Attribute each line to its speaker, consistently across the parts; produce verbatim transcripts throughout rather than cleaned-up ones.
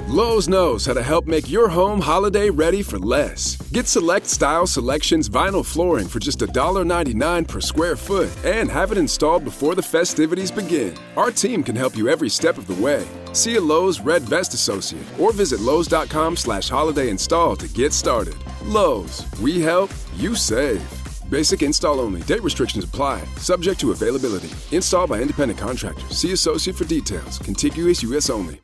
Speaker 1: Lowe's knows how to help make your home holiday ready for less. Get Select Style Selections vinyl flooring for just one ninety-nine per square foot and have it installed before the festivities begin. Our team can help you every step of the way. See a Lowe's Red Vest associate or visit Lowe's.com slash holiday install to get started. Lowe's, we help, you save. Basic install only. Date restrictions apply. Subject to availability. Installed by independent contractors. See associate for details. Contiguous U S only.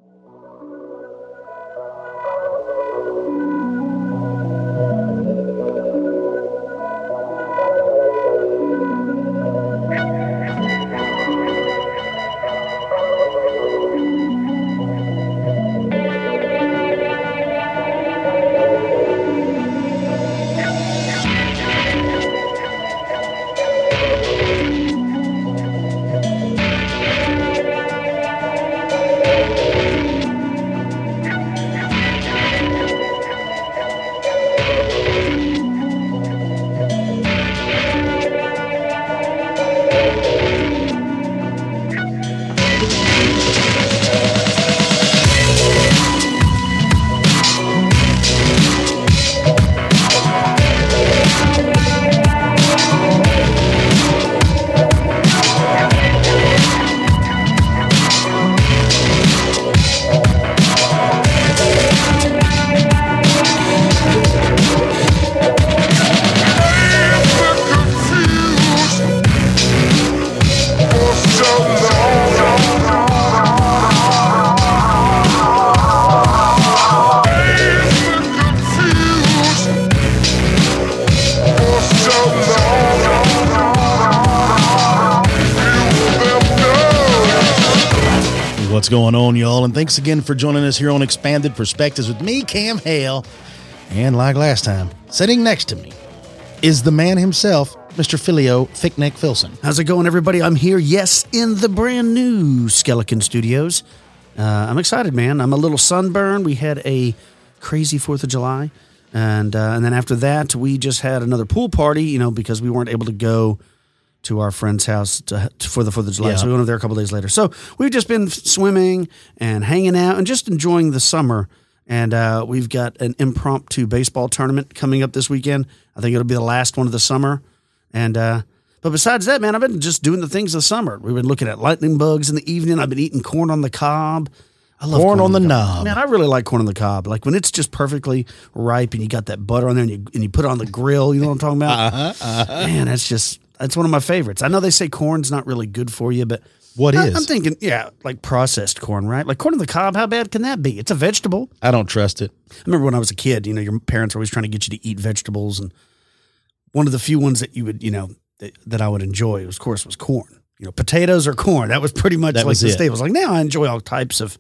Speaker 2: What's going on, y'all? And thanks again for joining us here on Expanded Perspectives with me, Cam Hale. And like last time, sitting next to me is the man himself, Mister Filio Thickneck Filson.
Speaker 3: How's it going, everybody? I'm here, yes, in the brand new Skeleton Studios. Uh, I'm excited, man. I'm a little sunburned. We had a crazy fourth of July. And, uh, and then after that, we just had another pool party, you know, because we weren't able to go to our friend's house to, to, for the fourth of July. Yeah. So we went over there a couple days later. So we've just been swimming and hanging out and just enjoying the summer. And uh, we've got an impromptu baseball tournament coming up this weekend. I think it'll be the last one of the summer. And uh, but besides that, man, I've been just doing the things of the summer. We've been looking at lightning bugs in the evening. I've been eating corn on the cob. I love
Speaker 2: corn, corn on the, the
Speaker 3: knob. Man, I really like corn on the cob. Like when it's just perfectly ripe and you got that butter on there and you, and you put it on the grill. You know what I'm talking about? Uh-huh, uh-huh. Man, that's just... That's one of my favorites. I know they say corn's not really good for you, but
Speaker 2: what
Speaker 3: I,
Speaker 2: is?
Speaker 3: I'm thinking, yeah, like processed corn, right? Like corn on the cob, how bad can that be? It's a vegetable.
Speaker 2: I don't trust it.
Speaker 3: I remember when I was a kid, you know, your parents were always trying to get you to eat vegetables, and one of the few ones that you would, you know, that, that I would enjoy, was, of course, was corn. You know, potatoes or corn. That was pretty much that like the staples. Like now I enjoy all types of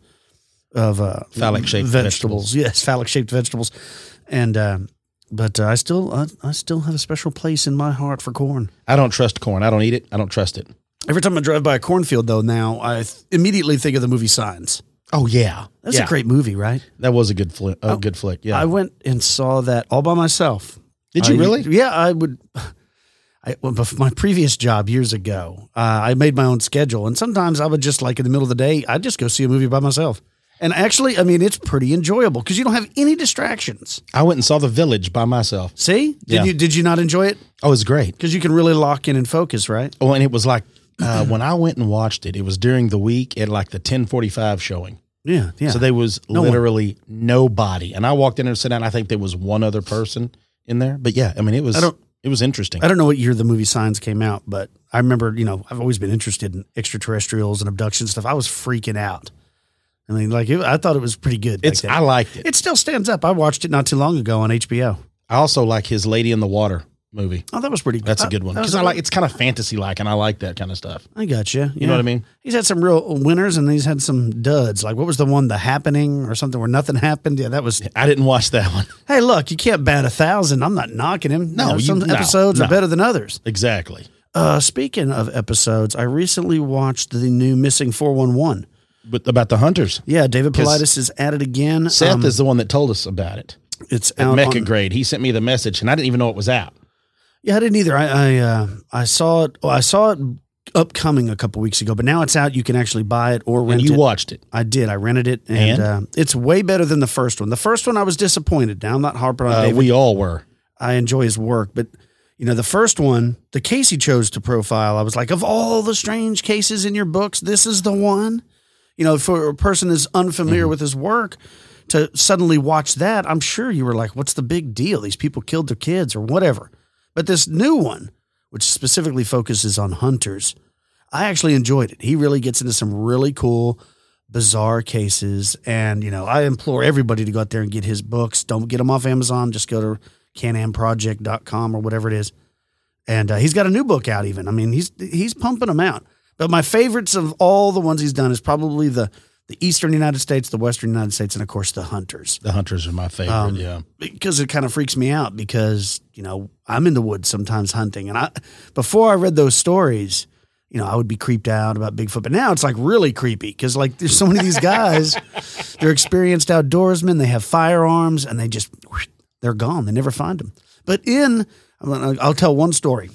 Speaker 3: of uh,
Speaker 2: phallic-shaped
Speaker 3: vegetables.
Speaker 2: vegetables.
Speaker 3: Yes, phallic-shaped vegetables. And um But uh, I still, I, I still have a special place in my heart for corn.
Speaker 2: I don't trust corn. I don't eat it. I don't trust it.
Speaker 3: Every time I drive by a cornfield, though, now I th- immediately think of the movie Signs.
Speaker 2: Oh yeah,
Speaker 3: that's
Speaker 2: yeah.
Speaker 3: a great movie, right?
Speaker 2: That was a good flick. A oh, good flick. Yeah,
Speaker 3: I went and saw that all by myself.
Speaker 2: Did you
Speaker 3: I,
Speaker 2: really?
Speaker 3: Yeah, I would. I, well, my previous job years ago, uh, I made my own schedule, and sometimes I would just like in the middle of the day, I'd just go see a movie by myself. And actually, I mean, it's pretty enjoyable because you don't have any distractions.
Speaker 2: I went and saw The Village by myself.
Speaker 3: See? Did
Speaker 2: yeah.
Speaker 3: you Did you not enjoy it?
Speaker 2: Oh, it was great.
Speaker 3: Because you can really lock in and focus, right?
Speaker 2: Oh, and it was like, uh, when I went and watched it, it was during the week at like the ten forty-five showing.
Speaker 3: Yeah, yeah.
Speaker 2: So there was no literally one. nobody. And I walked in there and sat down. I think there was one other person in there. But yeah, I mean, it was,
Speaker 3: I don't,
Speaker 2: it was interesting.
Speaker 3: I don't know what year the movie Signs came out, but I remember, you know, I've always been interested in extraterrestrials and abduction stuff. I was freaking out. I mean, like, it, I thought it was pretty good.
Speaker 2: It's, I liked it.
Speaker 3: It still stands up. I watched it not too long ago on H B O.
Speaker 2: I also like his Lady in the Water movie.
Speaker 3: Oh, that was pretty good.
Speaker 2: That's a good one. Because I like, it's kind of fantasy-like, and I like that kind of stuff.
Speaker 3: I got you.
Speaker 2: You
Speaker 3: yeah.
Speaker 2: know what I mean?
Speaker 3: He's had some real winners, and he's had some duds. Like, what was the one, The Happening or something, where nothing happened? Yeah, that was...
Speaker 2: I didn't watch that one.
Speaker 3: Hey, look, you can't bat a thousand. I'm not knocking him.
Speaker 2: No,
Speaker 3: you know, some
Speaker 2: you, no,
Speaker 3: episodes
Speaker 2: no.
Speaker 3: are better than others.
Speaker 2: Exactly.
Speaker 3: Uh, speaking of episodes, I recently watched the new Missing four one one.
Speaker 2: But about the hunters.
Speaker 3: Yeah, David Paulides is at it again.
Speaker 2: Seth
Speaker 3: um,
Speaker 2: is the one that told us about it.
Speaker 3: It's
Speaker 2: at
Speaker 3: out
Speaker 2: Mecha
Speaker 3: on,
Speaker 2: Grade. He sent me the message, and I didn't even know it was out.
Speaker 3: Yeah, I didn't either. I I, uh, I saw it. Well, I saw it upcoming a couple weeks ago, but now it's out. You can actually buy it or rent
Speaker 2: And you
Speaker 3: it.
Speaker 2: watched it.
Speaker 3: I did. I rented it, and,
Speaker 2: And?
Speaker 3: Uh, it's way better than the first one. The first one I was disappointed. Now I'm not harping on
Speaker 2: Uh,
Speaker 3: David.
Speaker 2: we all were.
Speaker 3: I enjoy his work, but you know, the first one, the case he chose to profile, I was like, of all the strange cases in your books, this is the one. You know, for a person who's unfamiliar mm-hmm. with his work, to suddenly watch that, I'm sure you were like, what's the big deal? These people killed their kids or whatever. But this new one, which specifically focuses on hunters, I actually enjoyed it. He really gets into some really cool, bizarre cases. And, you know, I implore everybody to go out there and get his books. Don't get them off Amazon. Just go to can am project dot com or whatever it is. And uh, he's got a new book out even. I mean, he's he's pumping them out. But my favorites of all the ones he's done is probably the, the Eastern United States, the Western United States, and, of course, the hunters.
Speaker 2: The hunters are my favorite,
Speaker 3: um,
Speaker 2: yeah.
Speaker 3: Because it kind of freaks me out because, you know, I'm in the woods sometimes hunting. And I before I read those stories, you know, I would be creeped out about Bigfoot. But now it's like really creepy because, like, there's so many of these guys, they're experienced outdoorsmen, they have firearms, and they just, they're gone. They never find them. But in, I'll tell one story.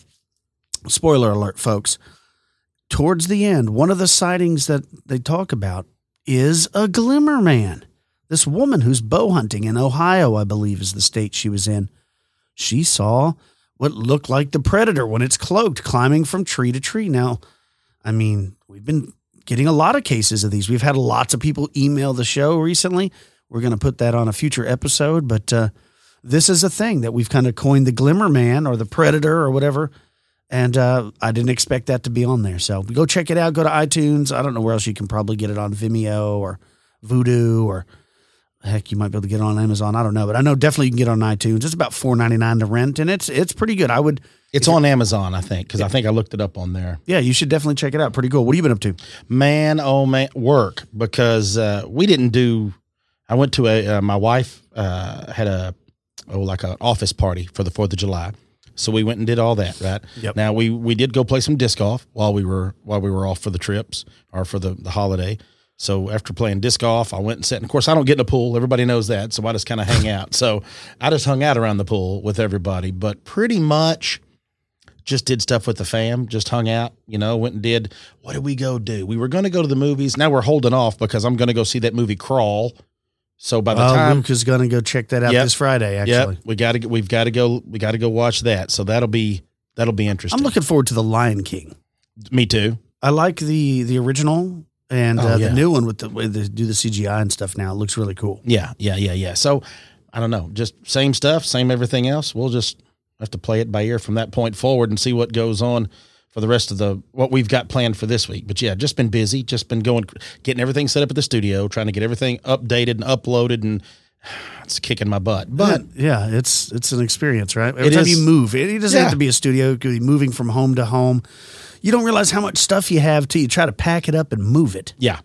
Speaker 3: Spoiler alert, folks. Towards the end, one of the sightings that they talk about is a glimmer man. This woman who's bow hunting in Ohio, I believe is the state she was in. She saw what looked like the predator when it's cloaked, climbing from tree to tree. Now, I mean, we've been getting a lot of cases of these. We've had lots of people email the show recently. We're going to put that on a future episode, but uh, this is a thing that we've kind of coined the glimmer man or the predator or whatever. And uh, I didn't expect that to be on there. So go check it out. Go to iTunes. I don't know where else you can probably get it on Vimeo or Vudu or heck, you might be able to get it on Amazon. I don't know, but I know definitely you can get it on iTunes. It's about four ninety-nine to rent, and it's it's pretty good. I would.
Speaker 2: It's on Amazon, I think, because I think I looked it up on there.
Speaker 3: Yeah, you should definitely check it out. Pretty cool. What have you been up to?
Speaker 2: Man, oh man, work because uh, we didn't do. I went to a. Uh, my wife uh, had a oh like an office party for the Fourth of July. So we went and did all that, right?
Speaker 3: Yep.
Speaker 2: Now we, we did go play some disc golf while we were while we were off for the trips or for the, the holiday. So after playing disc golf, I went and sat. And of course, I don't get in the pool. Everybody knows that. So I just kind of hang out. So I just hung out around the pool with everybody, but pretty much just did stuff with the fam. Just hung out. You know, went and did. What did we go do? We were going to go to the movies. Now we're holding off because I'm going to go see that movie Crawl. So by the
Speaker 3: uh,
Speaker 2: time
Speaker 3: Luke is going to go check that out
Speaker 2: yep,
Speaker 3: this Friday, actually,
Speaker 2: yep, we got to we've got to go we got to go watch that. So that'll be that'll be interesting.
Speaker 3: I'm looking forward to The Lion King.
Speaker 2: Me too.
Speaker 3: I like the the original and
Speaker 2: oh,
Speaker 3: uh,
Speaker 2: yeah.
Speaker 3: the new one with the way they do the C G I and stuff. Now it looks really cool.
Speaker 2: Yeah, yeah, yeah, yeah. So I don't know, just same stuff, same everything else. We'll just have to play it by ear from that point forward and see what goes on for the rest of the what we've got planned for this week. But yeah, just been busy, just been going, getting everything set up at the studio, trying to get everything updated and uploaded, and it's kicking my butt. But
Speaker 3: yeah, it's it's an experience, right? Every
Speaker 2: it
Speaker 3: time
Speaker 2: is,
Speaker 3: you move, it, it doesn't
Speaker 2: yeah.
Speaker 3: have to be a studio. It could be moving from home to home. You don't realize how much stuff you have till you try to pack it up and move it.
Speaker 2: Yeah,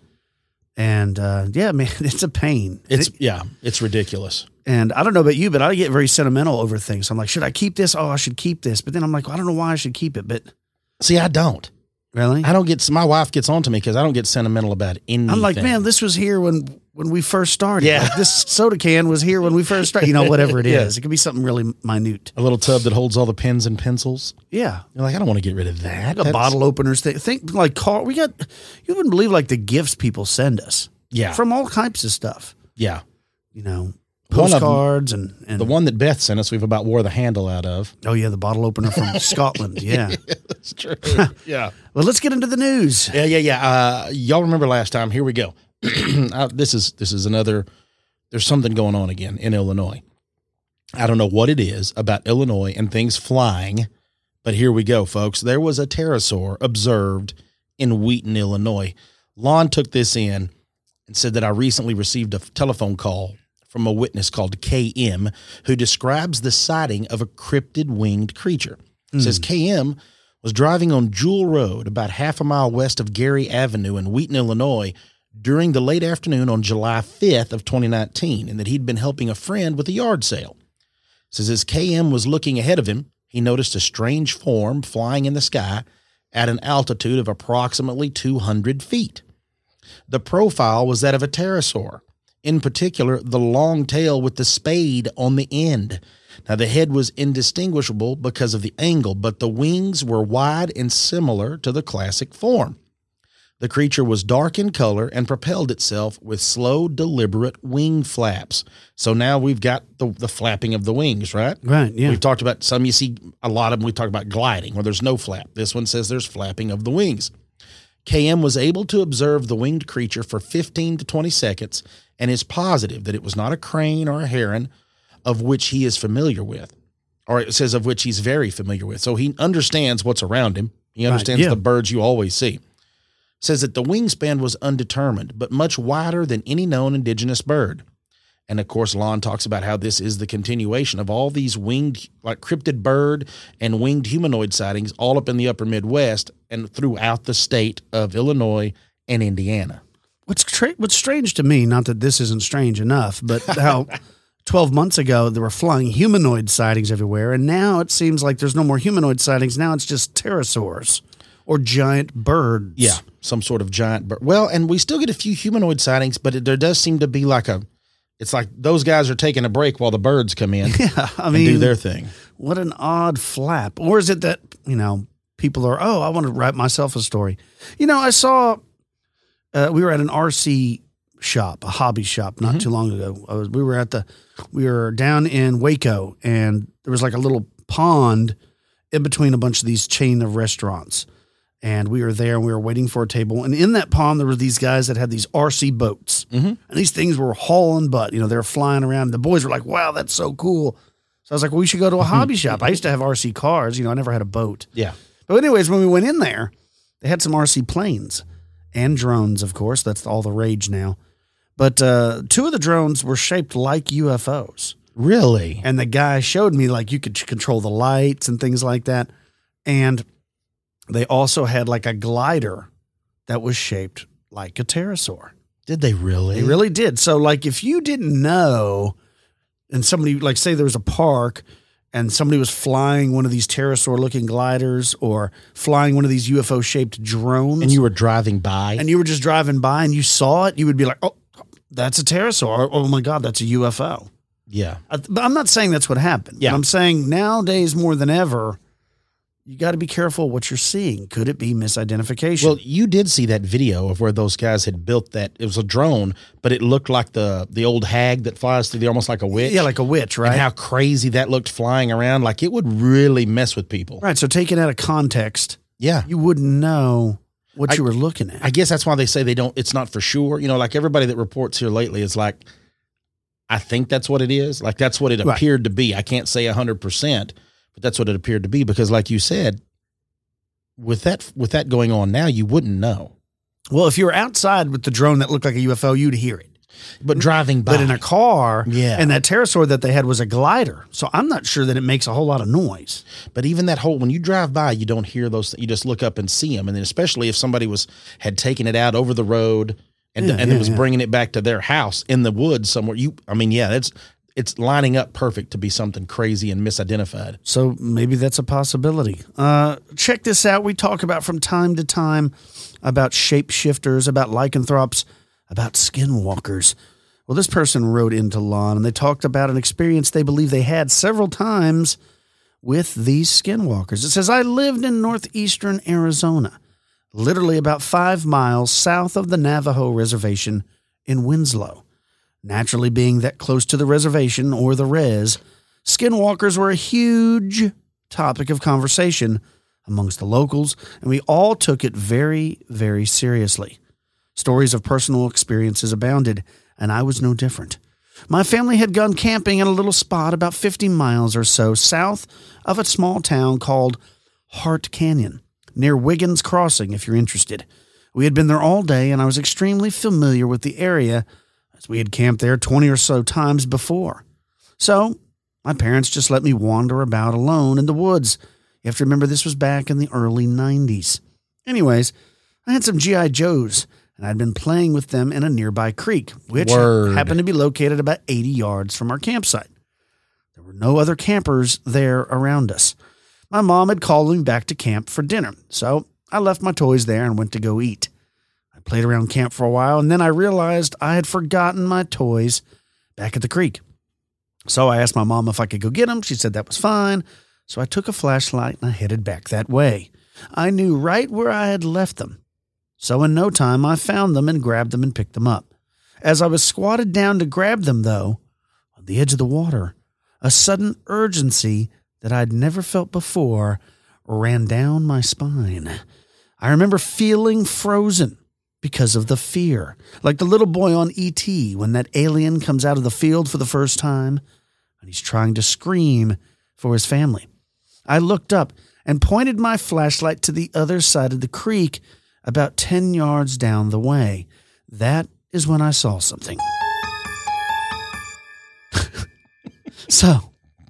Speaker 3: and uh, yeah, man, it's a pain.
Speaker 2: It's
Speaker 3: it,
Speaker 2: yeah, it's ridiculous.
Speaker 3: And I don't know about you, but I get very sentimental over things. I'm like, should I keep this? Oh, I should keep this. But then I'm like, well, I don't know why I should keep it. But
Speaker 2: see, I don't.
Speaker 3: Really?
Speaker 2: I don't get, my wife gets on to me because I don't get sentimental about anything.
Speaker 3: I'm like, man, this was here when, when we first started.
Speaker 2: Yeah.
Speaker 3: Like, this soda can was here when we first started. You know, whatever it
Speaker 2: yeah.
Speaker 3: is. It could be something really minute.
Speaker 2: A little tub that holds all the pens and pencils.
Speaker 3: Yeah.
Speaker 2: You're like, I don't want to get rid of that.
Speaker 3: A bottle openers. Thing. Think like car. We got, you wouldn't believe like the gifts people send us.
Speaker 2: Yeah.
Speaker 3: From all types of stuff.
Speaker 2: Yeah.
Speaker 3: You know, postcards and, and
Speaker 2: the one that Beth sent us, we've about wore the handle out of.
Speaker 3: Oh yeah, the bottle opener from Scotland. Yeah,
Speaker 2: yeah, that's true. Yeah.
Speaker 3: Well, let's get into the news.
Speaker 2: Yeah, yeah, yeah. Uh, y'all remember last time? Here we go. uh, this is this is another. There's something going on again in Illinois. I don't know what it is about Illinois and things flying, but here we go, folks. There was a pterosaur observed in Wheaton, Illinois. Lon took this in and said that I recently received a telephone call from a witness called K M, who describes the sighting of a cryptid winged creature. It mm. says K M was driving on Jewel Road about half a mile west of Gary Avenue in Wheaton, Illinois, during the late afternoon on July fifth of twenty nineteen, and that he'd been helping a friend with a yard sale. It says as K M was looking ahead of him, he noticed a strange form flying in the sky at an altitude of approximately two hundred feet. The profile was that of a pterosaur. in particular, the long tail with the spade on the end. Now, the head was indistinguishable because of the angle, but the wings were wide and similar to the classic form. The creature was dark in color and propelled itself with slow, deliberate wing flaps. So now we've got the, the flapping of the wings, right?
Speaker 3: Right, yeah.
Speaker 2: We've talked about some, you see a lot of them, we talk about gliding, where there's no flap. This one says there's flapping of the wings. K M was able to observe the winged creature for fifteen to twenty seconds and is positive that it was not a crane or a heron of which he is familiar with, or it says of which he's very familiar with. So he understands what's around him. He understands
Speaker 3: right, yeah.
Speaker 2: the birds you always see. Says that the wingspan was undetermined, but much wider than any known indigenous bird. And of course, Lon talks about how this is the continuation of all these winged, like cryptid bird and winged humanoid sightings all up in the upper Midwest and throughout the state of Illinois and Indiana.
Speaker 3: What's tra- what's strange to me, not that this isn't strange enough, but how twelve months ago there were flying humanoid sightings everywhere, and now it seems like there's no more humanoid sightings. Now it's just pterosaurs or giant birds.
Speaker 2: Yeah, some sort of giant bird. Well, and we still get a few humanoid sightings, but it, there does seem to be like a, it's like those guys are taking a break while the birds come in
Speaker 3: yeah, I
Speaker 2: and
Speaker 3: mean,
Speaker 2: do their thing.
Speaker 3: What an odd flap. Or is it that, you know, people are, oh, I want to write myself a story. You know, I saw, uh, we were at an R C shop, a hobby shop not mm-hmm. too long ago. I was, we were at the, we were down in Waco, and there was like a little pond in between a bunch of these chain of restaurants. And we were there and we were waiting for a table. And in that pond, there were these guys that had these R C boats. Mm-hmm. And these things were hauling butt. You know, they were flying around. The boys were like, wow, that's so cool. So I was like, well, we should go to a hobby shop. I used to have R C cars. You know, I never had a boat.
Speaker 2: Yeah.
Speaker 3: But anyways, when we went in there, they had some R C planes and drones, of course. That's all the rage now. But uh, two of the drones were shaped like U F Os.
Speaker 2: Really?
Speaker 3: And the guy showed me, like, you could control the lights and things like that. And they also had like a glider that was shaped like a pterosaur.
Speaker 2: Did they really?
Speaker 3: They really did. So like if you didn't know, and somebody, like say there was a park and somebody was flying one of these pterosaur looking gliders or flying one of these U F O shaped drones.
Speaker 2: And you were driving by.
Speaker 3: And you were just driving by and you saw it, you would be like, oh, that's a pterosaur. Oh my God, that's a U F O.
Speaker 2: Yeah.
Speaker 3: I, but I'm not saying that's what happened.
Speaker 2: Yeah.
Speaker 3: I'm saying nowadays more than ever, you got to be careful what you're seeing. Could it be misidentification?
Speaker 2: Well, you did see that video of where those guys had built that. It was a drone, but it looked like the the old hag that flies through there, almost like a witch.
Speaker 3: Yeah, like a witch, right?
Speaker 2: And how crazy that looked flying around. Like it would really mess with people.
Speaker 3: Right. So taken out of context,
Speaker 2: yeah,
Speaker 3: you wouldn't know what
Speaker 2: I,
Speaker 3: you were looking at.
Speaker 2: I guess that's why they say they don't. It's not for sure. You know, like everybody that reports here lately is like, I think that's what it is. Like that's what it
Speaker 3: right.
Speaker 2: appeared to be. I can't say a hundred percent, but that's what it appeared to be because, like you said. With that with that going on now, you wouldn't know.
Speaker 3: Well, if you were outside with the drone that looked like a U F O, you'd hear it.
Speaker 2: But driving by.
Speaker 3: But in a car,
Speaker 2: yeah.
Speaker 3: and that pterosaur that they had was a glider. So I'm not sure that it makes a whole lot of noise.
Speaker 2: But even that whole, when you drive by, you don't hear those. You just look up and see them. And then especially if somebody was had taken it out over the road and,
Speaker 3: yeah,
Speaker 2: and
Speaker 3: yeah,
Speaker 2: it was
Speaker 3: yeah.
Speaker 2: bringing it back to their house in the woods somewhere. You, I mean, yeah, that's it's lining up perfect to be something crazy and misidentified.
Speaker 3: So maybe that's a possibility. Uh, check this out. We talk about from time to time about shapeshifters, about lycanthropes, about skinwalkers. Well, this person wrote into Lon, and they talked about an experience they believe they had several times with these skinwalkers. It says, I lived in northeastern Arizona, literally about five miles south of the Navajo Reservation in Winslow. Naturally, being that close to the reservation, or the res, skinwalkers were a huge topic of conversation amongst the locals, and we all took it very, very seriously. Stories of personal experiences abounded, and I was no different. My family had gone camping in a little spot about fifty miles or so south of a small town called Hart Canyon, near Wiggins Crossing, if you're interested. We had been there all day, and I was extremely familiar with the area, as we had camped there twenty or so times before. So, my parents just let me wander about alone in the woods. You have to remember this was back in the early nineties. Anyways, I had some G I Joes, and I'd been playing with them in a nearby creek, which
Speaker 2: Word.
Speaker 3: happened to be located about eighty yards from our campsite. There were no other campers there around us. My mom had called me back to camp for dinner, so I left my toys there and went to go eat. I I played around camp for a while, and then I realized I had forgotten my toys back at the creek. So I asked my mom if I could go get them. She said that was fine. So I took a flashlight and I headed back that way. I knew right where I had left them. So in no time, I found them and grabbed them and picked them up. As I was squatted down to grab them, though, on the edge of the water, a sudden urgency that I'd never felt before ran down my spine. I remember feeling frozen because of the fear, like the little boy on E T when that alien comes out of the field for the first time and he's trying to scream for his family. I looked up and pointed my flashlight to the other side of the creek about ten yards down the way. That is when I saw something. So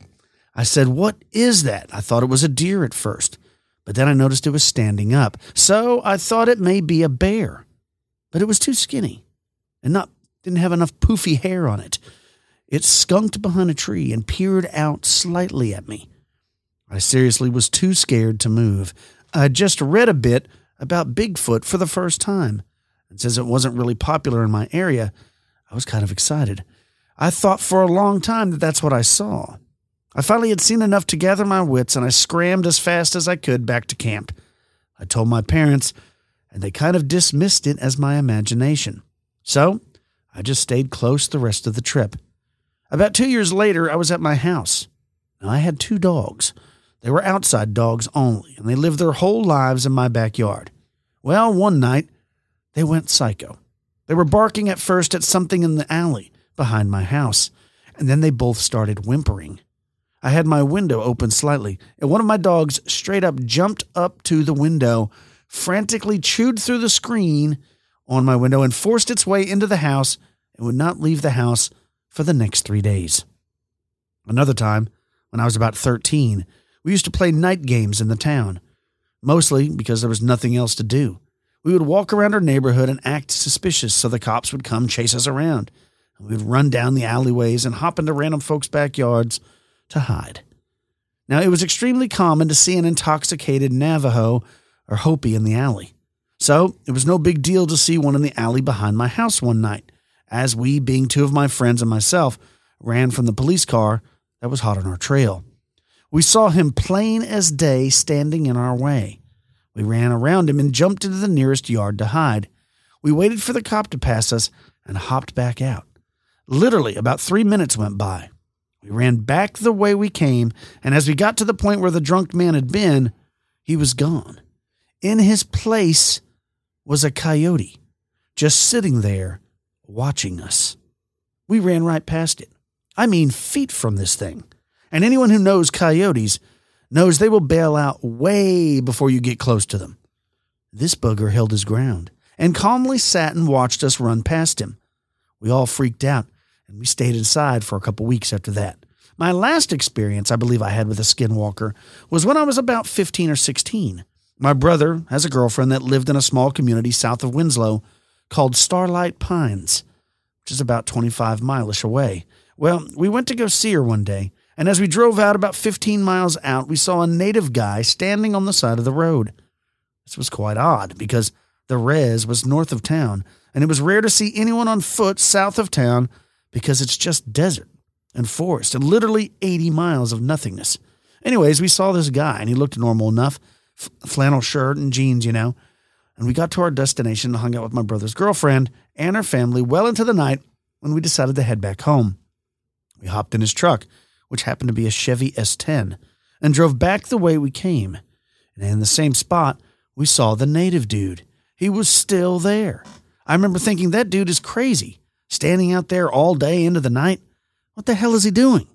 Speaker 3: I said, "What is that?" I thought it was a deer at first, but then I noticed it was standing up. So I thought it may be a bear, but it was too skinny and not didn't have enough poofy hair on it. It skunked behind a tree and peered out slightly at me. I seriously was too scared to move. I just read a bit about Bigfoot for the first time, and since it wasn't really popular in my area, I was kind of excited. I thought for a long time that that's what I saw. I finally had seen enough to gather my wits, and I scrammed as fast as I could back to camp. I told my parents, and they kind of dismissed it as my imagination. So I just stayed close the rest of the trip. About two years later, I was at my house. Now, I had two dogs. They were outside dogs only, and they lived their whole lives in my backyard. Well, one night, they went psycho. They were barking at first at something in the alley behind my house, and then they both started whimpering. I had my window open slightly, and one of my dogs straight up jumped up to the window, frantically chewed through the screen on my window, and forced its way into the house and would not leave the house for the next three days. Another time, when I was about thirteen, we used to play night games in the town, mostly because there was nothing else to do. We would walk around our neighborhood and act suspicious so the cops would come chase us around. We would run down the alleyways and hop into random folks' backyards to hide. Now, it was extremely common to see an intoxicated Navajo or Hopi in the alley. So it was no big deal to see one in the alley behind my house one night, as we, being two of my friends and myself, ran from the police car that was hot on our trail. We saw him plain as day standing in our way. We ran around him and jumped into the nearest yard to hide. We waited for the cop to pass us and hopped back out. Literally, about three minutes went by. We ran back the way we came, and as we got to the point where the drunk man had been, he was gone. In his place was a coyote, just sitting there, watching us. We ran right past it. I mean, feet from this thing. And anyone who knows coyotes knows they will bail out way before you get close to them. This bugger held his ground and calmly sat and watched us run past him. We all freaked out, and we stayed inside for a couple weeks after that. My last experience I believe I had with a skinwalker was when I was about fifteen or sixteen. My brother has a girlfriend that lived in a small community south of Winslow called Starlight Pines, which is about twenty-five miles away. Well, we went to go see her one day, and as we drove out about fifteen miles out, we saw a native guy standing on the side of the road. This was quite odd because the res was north of town, and it was rare to see anyone on foot south of town because it's just desert and forest and literally eighty miles of nothingness. Anyways, we saw this guy, and he looked normal enough, f- flannel shirt and jeans, you know, and we got to our destination and hung out with my brother's girlfriend and her family well into the night when we decided to head back home. We hopped in his truck, which happened to be a Chevy S ten, and drove back the way we came. And in the same spot, we saw the native dude. He was still there. I remember thinking, that dude is crazy, standing out there all day into the night. What the hell is he doing?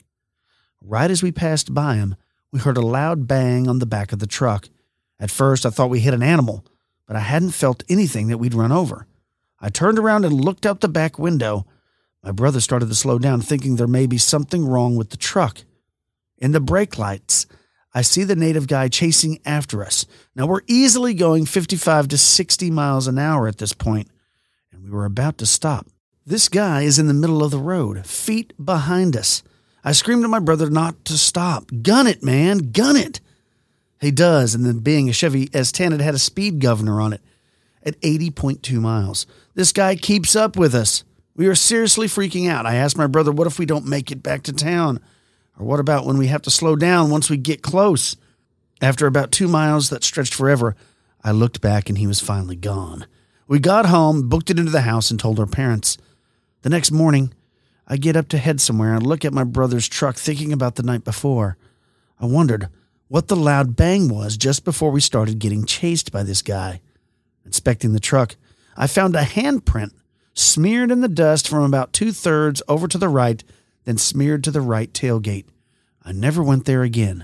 Speaker 3: Right as we passed by him, we heard a loud bang on the back of the truck. At first, I thought we hit an animal, but I hadn't felt anything that we'd run over. I turned around and looked out the back window. My brother started to slow down, thinking there may be something wrong with the truck. In the brake lights, I see the native guy chasing after us. Now, we're easily going fifty-five to sixty miles an hour at this point, and we were about to stop. This guy is in the middle of the road, feet behind us. I screamed to my brother not to stop. Gun it, man, gun it. He does, and then being a Chevy S ten, it had a speed governor on it. at eighty point two miles. This guy keeps up with us. We are seriously freaking out. I asked my brother, what if we don't make it back to town? Or what about when we have to slow down once we get close? After about two miles that stretched forever, I looked back and he was finally gone. We got home, booked it into the house, and told our parents. The next morning, I get up to head somewhere and look at my brother's truck thinking about the night before. I wondered what the loud bang was just before we started getting chased by this guy. Inspecting the truck, I found a handprint smeared in the dust from about two-thirds over to the right, then smeared to the right tailgate. I never went there again.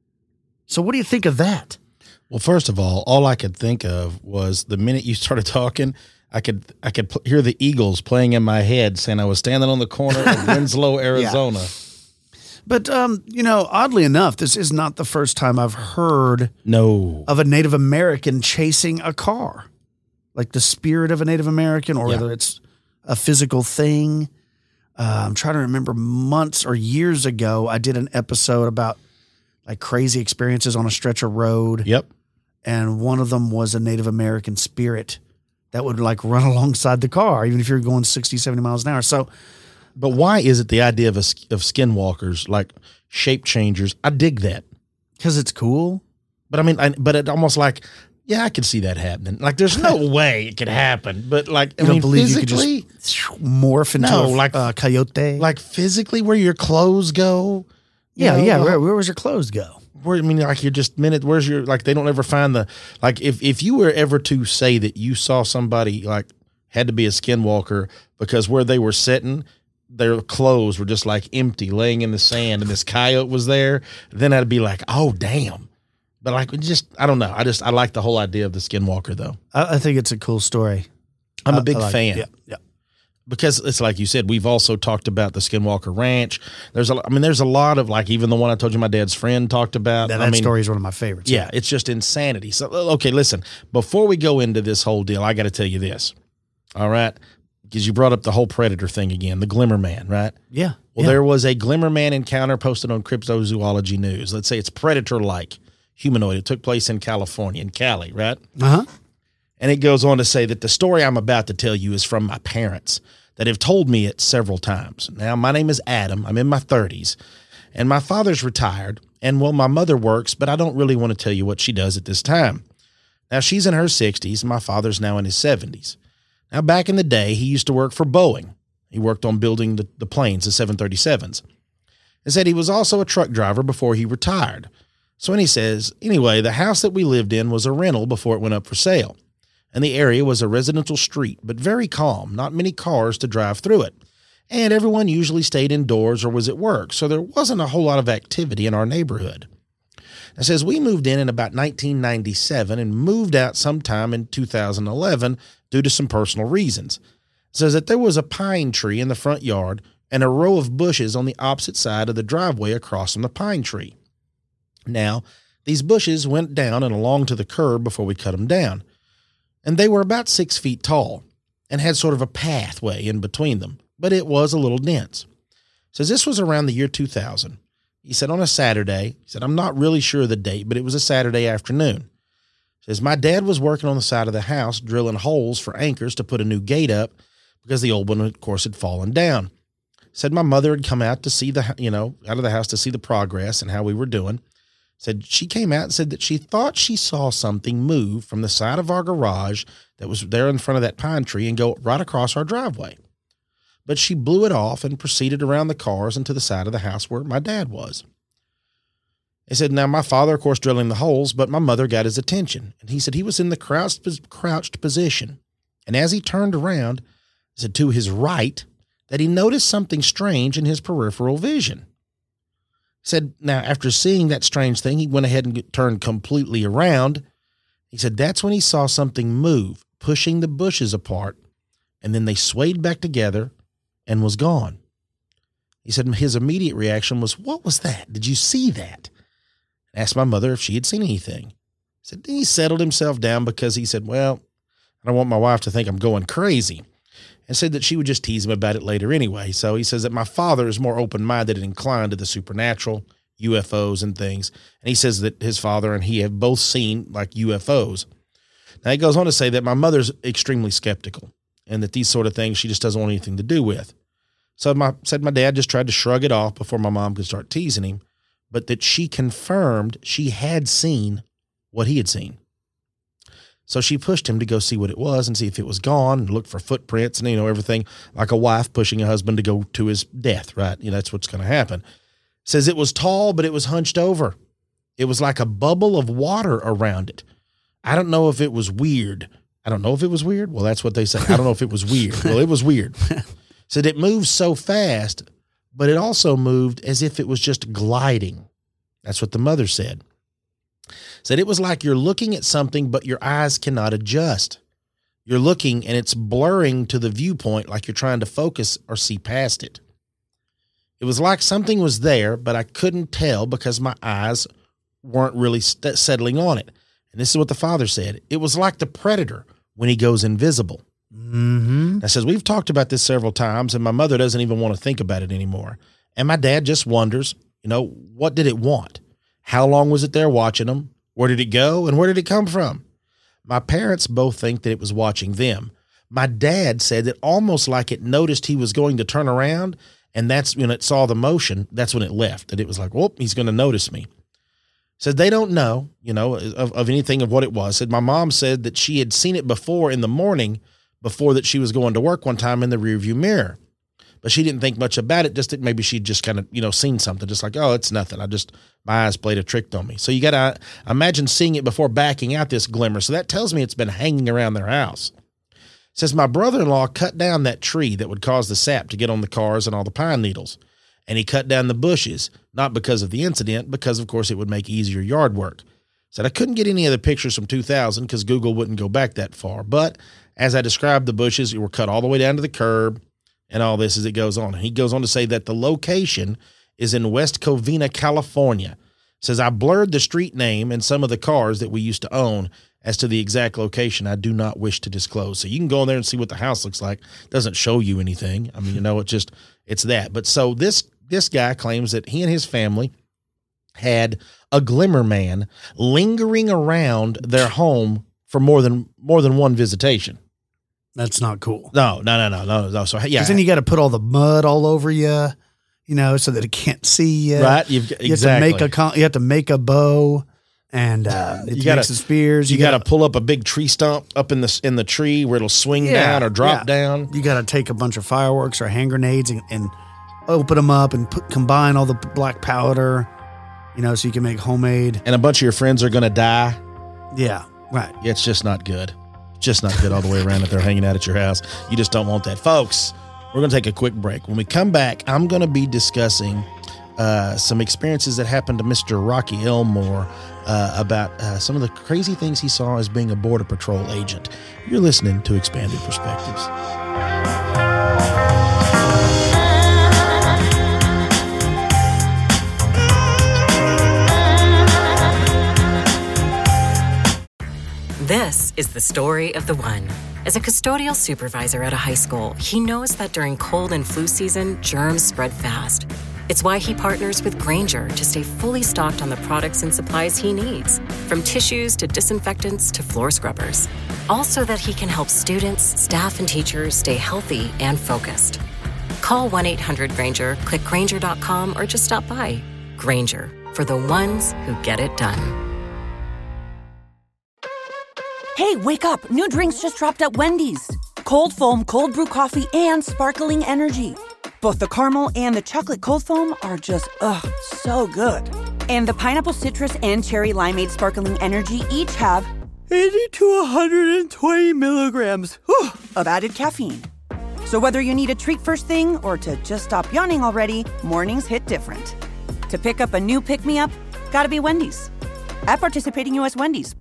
Speaker 3: So what do you think of that?
Speaker 2: Well, first of all, all I could think of was the minute you started talking, I could I could pl- hear the Eagles playing in my head saying I was standing on the corner of Winslow, Arizona. Yeah.
Speaker 3: But, um, you know, oddly enough, this is not the first time I've heard
Speaker 2: no.
Speaker 3: of a Native American chasing a car. Like the spirit of a Native American, or yeah. whether it's a physical thing. Uh, I'm trying to remember months or years ago, I did an episode about like crazy experiences on a stretch of road.
Speaker 2: Yep.
Speaker 3: And one of them was a Native American spirit that would like run alongside the car, even if you're going sixty, seventy miles an hour. So,
Speaker 2: but why is it the idea of a, of skinwalkers, like shape changers? I dig that.
Speaker 3: Because it's cool.
Speaker 2: But I mean, I, but it almost like, yeah, I could see that happening. Like, there's no way it could happen. But like, I
Speaker 3: you
Speaker 2: mean,
Speaker 3: don't believe
Speaker 2: physically,
Speaker 3: you could just morph into no, a like, uh, coyote?
Speaker 2: Like physically where your clothes go?
Speaker 3: Yeah,
Speaker 2: know,
Speaker 3: yeah.
Speaker 2: like,
Speaker 3: where, where was your clothes go?
Speaker 2: Where, I mean, like you're just minute. Where's your, like, they don't ever find the, like, if, if you were ever to say that you saw somebody like had to be a skinwalker because where they were sitting, their clothes were just like empty, laying in the sand, and this coyote was there, then I'd be like, oh, damn. But like, just, I don't know. I just, I like the whole idea of the skinwalker though.
Speaker 3: I, I think it's a cool story.
Speaker 2: I'm
Speaker 3: I,
Speaker 2: a big
Speaker 3: like
Speaker 2: fan.
Speaker 3: Yeah, yeah.
Speaker 2: Because it's like you said, we've also talked about the Skinwalker Ranch. There's a, I mean, there's a lot of like, even the one I told you my dad's friend talked about.
Speaker 3: Now, that
Speaker 2: I mean,
Speaker 3: story is one of my favorites.
Speaker 2: Yeah, it's just insanity. So, okay, listen, before we go into this whole deal, I got to tell you this. All right. Because you brought up the whole predator thing again, the Glimmer Man, right?
Speaker 3: Yeah.
Speaker 2: Well,
Speaker 3: yeah.
Speaker 2: there was a Glimmer Man encounter posted on Cryptozoology News. Let's say it's predator-like humanoid. It took place in California, in Cali, right?
Speaker 3: Uh-huh.
Speaker 2: And it goes on to say that the story I'm about to tell you is from my parents that have told me it several times. Now, my name is Adam. I'm in my thirties, and my father's retired, and, well, my mother works, but I don't really want to tell you what she does at this time. Now, she's in her sixties, and my father's now in his seventies. Now, back in the day, he used to work for Boeing. He worked on building the, the planes, the seven thirty-sevens. He said he was also a truck driver before he retired. So, and he says, anyway, the house that we lived in was a rental before it went up for sale. And the area was a residential street, but very calm, not many cars to drive through it. And everyone usually stayed indoors or was at work, so there wasn't a whole lot of activity in our neighborhood. It says we moved in in about nineteen ninety-seven and moved out sometime in two thousand eleven due to some personal reasons. It says that there was a pine tree in the front yard and a row of bushes on the opposite side of the driveway across from the pine tree. Now, these bushes went down and along to the curb before we cut them down. And they were about six feet tall and had sort of a pathway in between them, but it was a little dense. Says this was around the year two thousand. He said on a Saturday, he said, I'm not really sure of the date, but it was a Saturday afternoon. Says my dad was working on the side of the house, drilling holes for anchors to put a new gate up because the old one, of course, had fallen down. Said my mother had come out to see the, you know, out of the house to see the progress and how we were doing. Said she came out and said that she thought she saw something move from the side of our garage that was there in front of that pine tree and go right across our driveway. But she blew it off and proceeded around the cars and to the side of the house where my dad was. He said, now my father, of course, drilling the holes, but my mother got his attention. And he said he was in the crouched, crouched position. And as he turned around, he said to his right, that he noticed something strange in his peripheral vision. Said, now, after seeing that strange thing, he went ahead and turned completely around. He said that's when he saw something move, pushing the bushes apart, and then they swayed back together and was gone. He said his immediate reaction was, what was that? Did you see that? I asked my mother if she had seen anything. He said he settled himself down because he said, well, I don't want my wife to think I'm going crazy. And said that she would just tease him about it later anyway. So he says that my father is more open-minded and inclined to the supernatural, U F Os and things. And he says that his father and he have both seen like U F Os. Now, he goes on to say that my mother's extremely skeptical and that these sort of things she just doesn't want anything to do with. So my said my dad just tried to shrug it off before my mom could start teasing him, but that she confirmed she had seen what he had seen. So she pushed him to go see what it was and see if it was gone and look for footprints and, you know, everything like a wife pushing a husband to go to his death, right? You know, that's what's going to happen. Says it was tall, but it was hunched over. It was like a bubble of water around it. I don't know if it was weird. I don't know if it was weird. Well, that's what they say. I don't know if it was weird. Well, it was weird. Said it moved so fast, but it also moved as if it was just gliding. That's what the mother said. Said it was like you're looking at something, but your eyes cannot adjust. You're looking and it's blurring to the viewpoint like you're trying to focus or see past it. It was like something was there, but I couldn't tell because my eyes weren't really st- settling on it. And this is what the father said. It was like the predator when he goes invisible.
Speaker 3: Mm-hmm.
Speaker 2: I says, we've talked about this several times, and my mother doesn't even want to think about it anymore. And my dad just wonders, you know, what did it want? How long was it there watching them? Where did it go? And where did it come from? My parents both think that it was watching them. My dad said that almost like it noticed he was going to turn around, and that's when it saw the motion, that's when it left. That it was like, whoop, he's going to notice me. Said they don't know, you know, of, of anything of what it was. Said my mom said that she had seen it before in the morning, before that she was going to work one time in the rearview mirror. But she didn't think much about it, just that maybe she'd just kind of, you know, seen something, just like, oh, it's nothing. I just, my eyes played a trick on me. So you got to imagine seeing it before backing out this glimmer. So that tells me it's been hanging around their house. Says my brother-in-law cut down that tree that would cause the sap to get on the cars and all the pine needles. And he cut down the bushes, not because of the incident, because, of course, it would make easier yard work. Said I couldn't get any of the pictures from two thousand because Google wouldn't go back that far. But as I described, the bushes were cut all the way down to the curb and all this as it goes on. He goes on to say that the location is in West Covina, California. Says I blurred the street name and some of the cars that we used to own. As to the exact location, I do not wish to disclose. So you can go in there and see what the house looks like. It doesn't show you anything. I mean, you know, it just, it's that. But so this, this guy claims that he and his family had a glimmer man lingering around their home for more than, more than one visitation.
Speaker 3: That's not cool.
Speaker 2: No, no, no, no, no, no. So yeah.
Speaker 3: 'Cause then you got to put all the mud all over you, you know, so that it can't see you.
Speaker 2: Right. You've,
Speaker 3: you
Speaker 2: exactly.
Speaker 3: have to make a, con- you have to make a bow. And uh, you got some spears.
Speaker 2: You, you got to pull up a big tree stump up in the in the tree where it'll swing yeah, down or drop yeah. down.
Speaker 3: You got to take a bunch of fireworks or hand grenades and, and open them up and put, combine all the black powder, you know, so you can make homemade.
Speaker 2: And a bunch of your friends are going to die.
Speaker 3: Yeah, right.
Speaker 2: Yeah, it's just not good. Just not good all the way around if they're hanging out at your house. You just don't want that. Folks, we're going to take a quick break. When we come back, I'm going to be discussing uh, some experiences that happened to Mister Rocky Elmore. Uh, about uh, some of the crazy things he saw as being a Border Patrol agent. You're listening to Expanded Perspectives.
Speaker 4: This is the story of the one. As a custodial supervisor at a high school, he knows that during cold and flu season, germs spread fast. It's why he partners with Grainger to stay fully stocked on the products and supplies he needs, from tissues to disinfectants to floor scrubbers. All so that he can help students, staff, and teachers stay healthy and focused. Call one eight hundred Grainger, click Grainger dot com, or just stop by. Grainger, for the ones who get it done.
Speaker 5: Hey, wake up. New drinks just dropped at Wendy's. Cold foam, cold brew coffee, and sparkling energy. Both the caramel and the chocolate cold foam are just, ugh, so good. And the pineapple citrus and cherry limeade sparkling energy each have eighty to one hundred twenty milligrams whew, of added caffeine. So whether you need a treat first thing or to just stop yawning already, mornings hit different. To pick up a new pick-me-up, gotta be Wendy's. At participating U S Wendy's.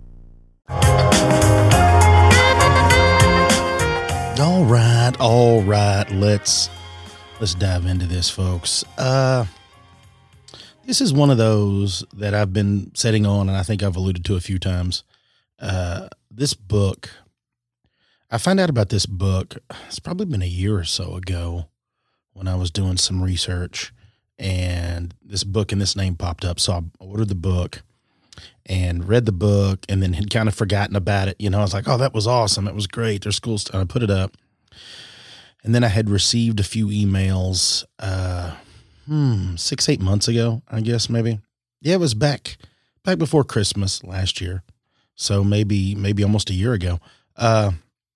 Speaker 2: All right, all right, let's... Let's dive into this, folks. Uh, this is one of those that I've been setting on, and I think I've alluded to a few times. Uh, this book, I found out about this book, it's probably been a year or so ago when I was doing some research, and this book and this name popped up, so I ordered the book. and read the book and then had kind of forgotten about it. You know, I was like, oh, that was awesome. It was great. There's cool stuff. I put it up. And then I had received a few emails, uh, hmm, six, eight months ago, I guess, maybe. Yeah, it was back, back before Christmas last year. So maybe, maybe almost a year ago, uh,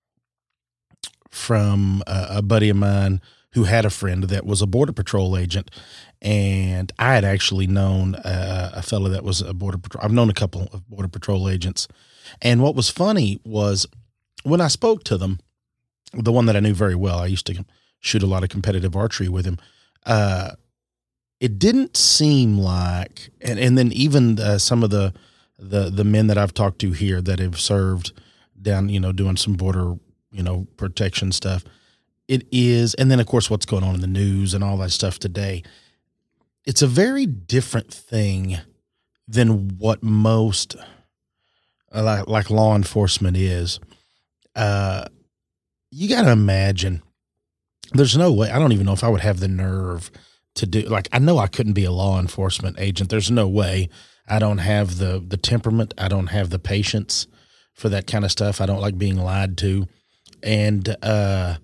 Speaker 2: from a, a buddy of mine who had a friend that was a Border Patrol agent. And I had actually known uh, a fellow that was a Border Patrol. I've known a couple of Border Patrol agents. And what was funny was when I spoke to them, the one that I knew very well, I used to shoot a lot of competitive archery with him. Uh, it didn't seem like, and, and then even uh, some of the, the, the men that I've talked to here that have served down, you know, doing some border, you know, protection stuff, it is. And then of course, what's going on in the news and all that stuff today, it's a very different thing than what most uh, like, like law enforcement is. Uh, you got to imagine there's no way. I don't even know if I would have the nerve to do, like, I know I couldn't be a law enforcement agent. There's no way. I don't have the, the temperament. I don't have the patience for that kind of stuff. I don't like being lied to. And, uh,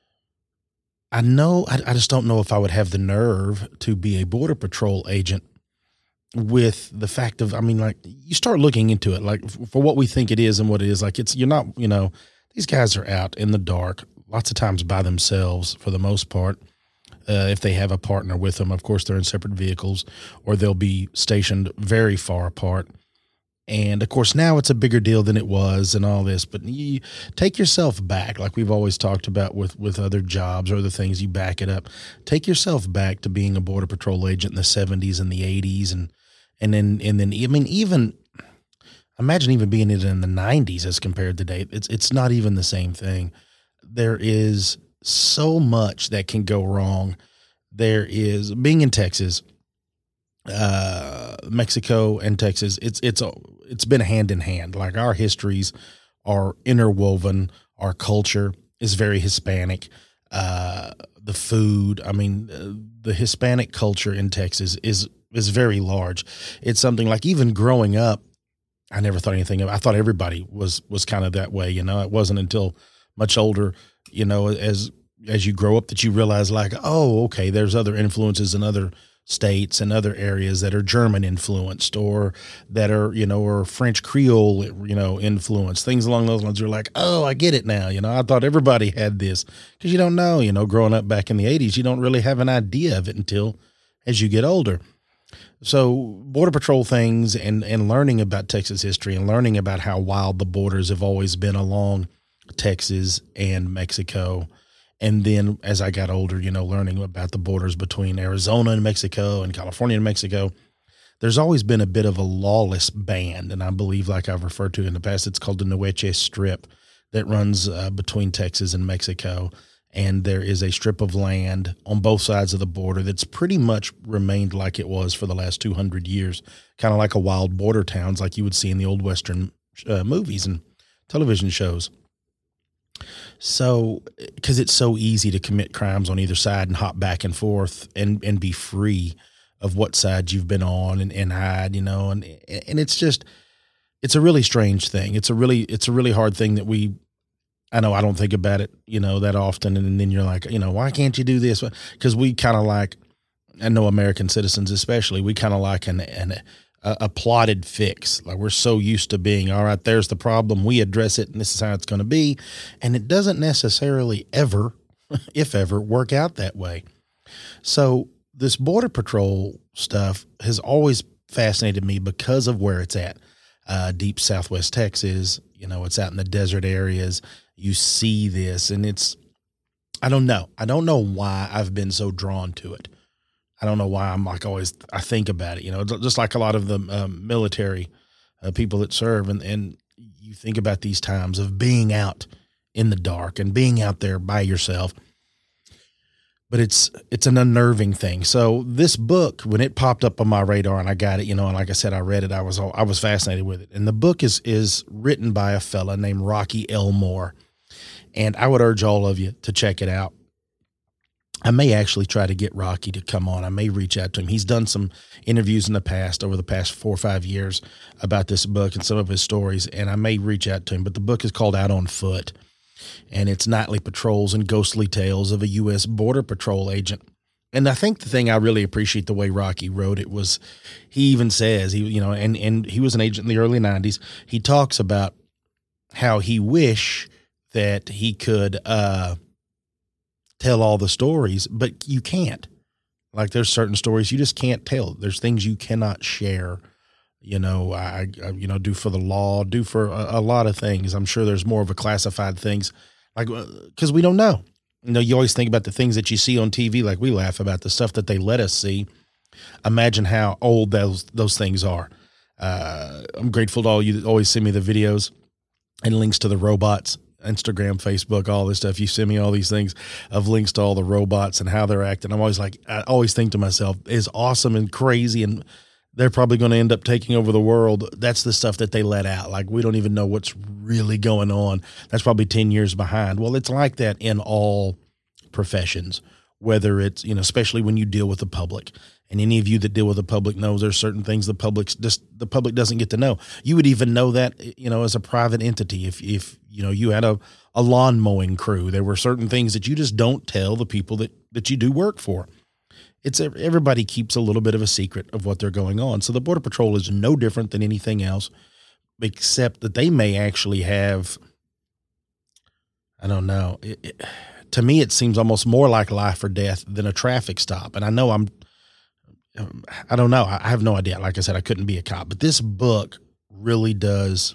Speaker 2: I know, I, I just don't know if I would have the nerve to be a Border Patrol agent with the fact of, I mean, like, you start looking into it, like, for what we think it is and what it is. Like, it's, you're not, you know, these guys are out in the dark lots of times by themselves for the most part. Uh, if they have a partner with them, of course, they're in separate vehicles or they'll be stationed very far apart. And of course, now it's a bigger deal than it was and all this, but you take yourself back. Like we've always talked about with, with other jobs or other things, you back it up, take yourself back to being a Border Patrol agent in the seventies and the eighties. And, and then, and then, I mean, even imagine even being it in the nineties as compared to today. It's, it's not even the same thing. There is so much that can go wrong. There is being in Texas, uh, Mexico and Texas. It's, it's, a, it's been hand in hand. Like our histories are interwoven. Our culture is very Hispanic. Uh, the food, I mean, uh, the Hispanic culture in Texas is, is very large. It's something like even growing up, I never thought anything of, I thought everybody was, was kind of that way. You know, it wasn't until much older, you know, as, as you grow up that you realize like, oh, okay, there's other influences in other states and other areas that are German influenced or that are, you know, or French Creole, you know, influenced, things along those lines. You're like, oh, I get it now. You know, I thought everybody had this because you don't know, you know, growing up back in the eighties, you don't really have an idea of it until as you get older. So Border Patrol things and, and learning about Texas history and learning about how wild the borders have always been along Texas and Mexico. And then as I got older, you know, learning about the borders between Arizona and Mexico and California and Mexico, there's always been a bit of a lawless band. And I believe, like I've referred to in the past, it's called the Noeche Strip that runs uh, between Texas and Mexico. And there is a strip of land on both sides of the border that's pretty much remained like it was for the last two hundred years, kind of like a wild border towns like you would see in the old Western uh, movies and television shows. So, because it's so easy to commit crimes on either side and hop back and forth and, and be free of what side you've been on and, and hide, you know, and, and it's just, it's a really strange thing. It's a really, it's a really hard thing that we, I know I don't think about it, you know, that often. And then you're like, you know, why can't you do this? Because we kind of like, I know American citizens, especially, we kind of like an, an, a, a plotted fix. Like we're so used to being, all right, there's the problem. We address it and this is how it's going to be. And it doesn't necessarily ever, if ever, work out that way. So this Border Patrol stuff has always fascinated me because of where it's at. Uh, deep Southwest Texas, you know, it's out in the desert areas. You see this and it's, I don't know. I don't know why I've been so drawn to it. I don't know why I'm like always, I think about it, you know, just like a lot of the um, military uh, people that serve. And, and you think about these times of being out in the dark and being out there by yourself, but it's, it's an unnerving thing. So this book, when it popped up on my radar and I got it, you know, and like I said, I read it, I was, I was fascinated with it. And the book is, is written by a fella named Rocky Elmore. And I would urge all of you to check it out. I may actually try to get Rocky to come on. I may reach out to him. He's done some interviews in the past, over the past four or five years, about this book and some of his stories, and I may reach out to him. But the book is called Out on Foot, and it's nightly patrols and ghostly tales of a U S Border Patrol agent. And I think the thing I really appreciate the way Rocky wrote it was, he even says, he you know, and, and he was an agent in the early nineties. He talks about how he wish that he could uh, tell all the stories, but you can't. Like, there's certain stories you just can't tell. There's things you cannot share. You know, I, I you know, do for the law, do for a, a lot of things. I'm sure there's more of a classified things, like, because we don't know. You know, you always think about the things that you see on T V, like we laugh about the stuff that they let us see. Imagine how old those those things are. Uh, I'm grateful to all you that always send me the videos and links to the robots, Instagram, Facebook, all this stuff. You send me all these things of links to all the robots and how they're acting. I'm always like, I always think to myself, it's awesome and crazy, and they're probably going to end up taking over the world. That's the stuff that they let out. Like, we don't even know what's really going on. That's probably ten years behind. Well, it's like that in all professions, whether it's, you know, especially when you deal with the public. And any of you that deal with the public knows there's certain things the public's just, the public doesn't get to know. You would even know that, you know, as a private entity. If, if, you know, you had a, a lawn mowing crew, there were certain things that you just don't tell the people that, that you do work for. It's everybody keeps a little bit of a secret of what they're going on. So the Border Patrol is no different than anything else, except that they may actually have, I don't know. It, it, to me, it seems almost more like life or death than a traffic stop. And I know I'm, I don't know. I have no idea. Like I said, I couldn't be a cop, but this book really does.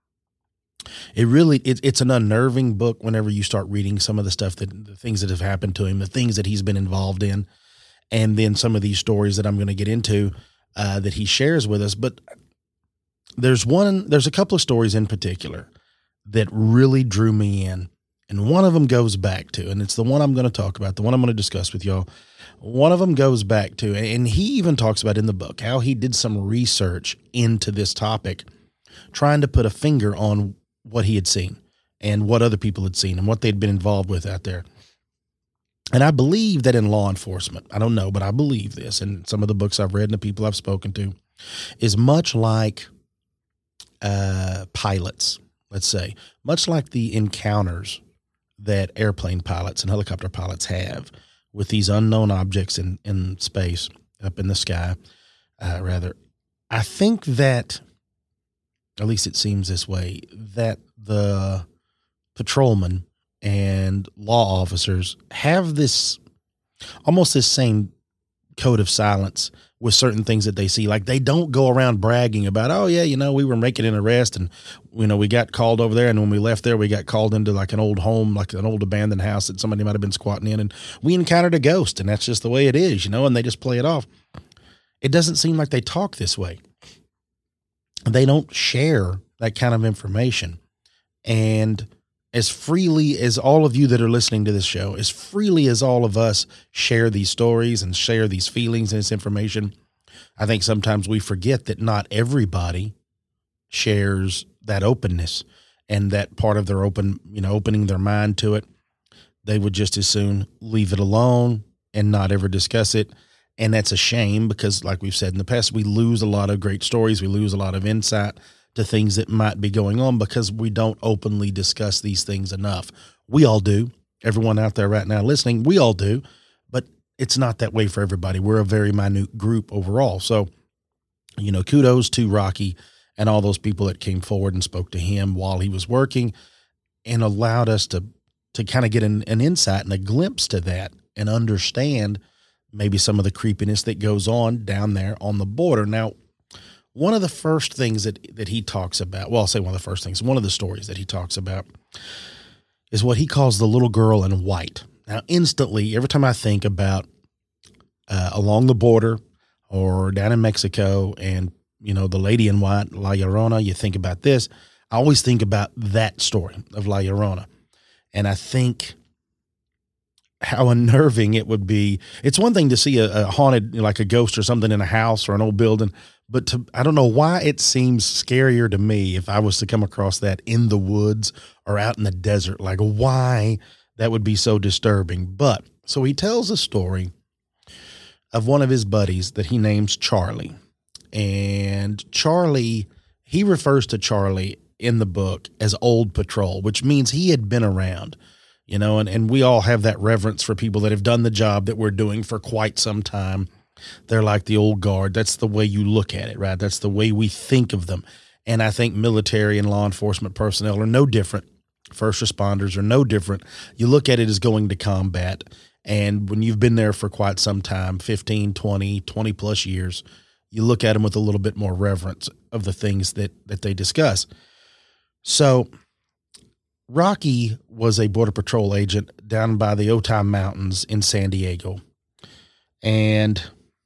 Speaker 2: It really, it, it's an unnerving book whenever you start reading some of the stuff that, the things that have happened to him, the things that he's been involved in. And then some of these stories that I'm going to get into uh, that he shares with us. But there's one, there's a couple of stories in particular that really drew me in. And one of them goes back to, and it's the one I'm going to talk about, the one I'm going to discuss with y'all. One of them goes back to, and he even talks about in the book how he did some research into this topic, trying to put a finger on what he had seen and what other people had seen and what they'd been involved with out there. And I believe that in law enforcement, I don't know, but I believe this, and some of the books I've read and the people I've spoken to, is much like uh, pilots, let's say, much like the encounters that airplane pilots and helicopter pilots have with these unknown objects in, in space, up in the sky, uh, rather. I think that, at least it seems this way, that the patrolmen and law officers have this, almost this same code of silence with certain things that they see. Like, they don't go around bragging about, oh yeah, you know, we were making an arrest and, you know, we got called over there. And when we left there, we got called into like an old home, like an old abandoned house that somebody might've been squatting in. And we encountered a ghost, and that's just the way it is, you know, and they just play it off. It doesn't seem like they talk this way. They don't share that kind of information. And as freely as all of you that are listening to this show, as freely as all of us share these stories and share these feelings and this information, I think sometimes we forget that not everybody shares that openness and that part of their open, you know, opening their mind to it. They would just as soon leave it alone and not ever discuss it. And that's a shame because, like we've said in the past, we lose a lot of great stories. We lose a lot of insight to things that might be going on because we don't openly discuss these things enough. We all do. Everyone out there right now listening, we all do, but it's not that way for everybody. We're a very minute group overall. So, you know, kudos to Rocky and all those people that came forward and spoke to him while he was working and allowed us to, to kind of get an, an insight and a glimpse to that and understand maybe some of the creepiness that goes on down there on the border. Now, one of the first things that, that he talks about, well, I'll say one of the first things, one of the stories that he talks about is what he calls the little girl in white. Now, instantly, every time I think about uh, along the border or down in Mexico and, you know, the lady in white, La Llorona, you think about this, I always think about that story of La Llorona. And I think how unnerving it would be. It's one thing to see a, a haunted, like a ghost or something in a house or an old building, but to, I don't know why it seems scarier to me if I was to come across that in the woods or out in the desert. Like, why that would be so disturbing. But so he tells a story of one of his buddies that he names Charlie. And Charlie, he refers to Charlie in the book as Old Patrol, which means he had been around, you know, and, and we all have that reverence for people that have done the job that we're doing for quite some time. They're like the old guard. That's the way you look at it, right? That's the way we think of them. And I think military and law enforcement personnel are no different. First responders are no different. You look at it as going to combat. And when you've been there for quite some time, fifteen, twenty, twenty plus years, you look at them with a little bit more reverence of the things that, that they discuss. So Rocky was a Border Patrol agent down by the Otay Mountains in San Diego. And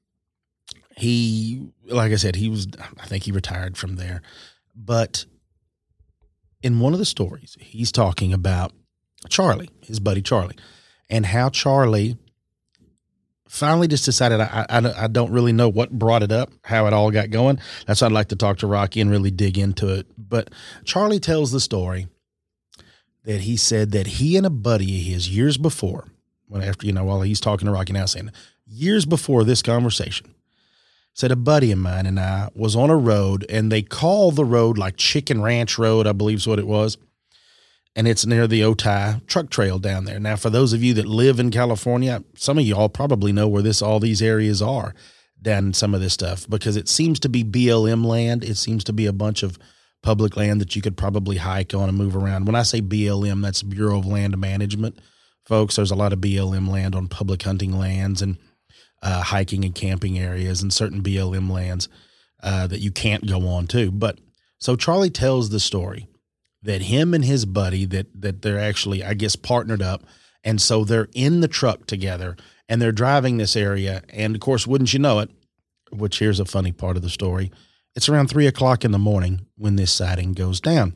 Speaker 2: he, like I said, he was, I think he retired from there. But in one of the stories, he's talking about Charlie, his buddy Charlie, and how Charlie finally just decided, I, I, I don't really know what brought it up, how it all got going. That's why I'd like to talk to Rocky and really dig into it. But Charlie tells the story that he said that he and a buddy of his years before, when after, you know, while he's talking to Rocky now, saying years before this conversation, said a buddy of mine and I was on a road, and they call the road like Chicken Ranch Road, I believe is what it was. And it's near the Otay truck trail down there. Now, for those of you that live in California, some of y'all probably know where this, all these areas are down in some of this stuff, because it seems to be B L M land. It seems to be a bunch of public land that you could probably hike on and move around. When I say B L M, that's Bureau of Land Management, folks. There's a lot of B L M land on public hunting lands and uh, hiking and camping areas, and certain B L M lands uh, that you can't go on to. But so Charlie tells the story that him and his buddy, that that they're actually, I guess, partnered up. And so they're in the truck together and they're driving this area. And of course, wouldn't you know it, which here's a funny part of the story, it's around three o'clock in the morning when this sighting goes down.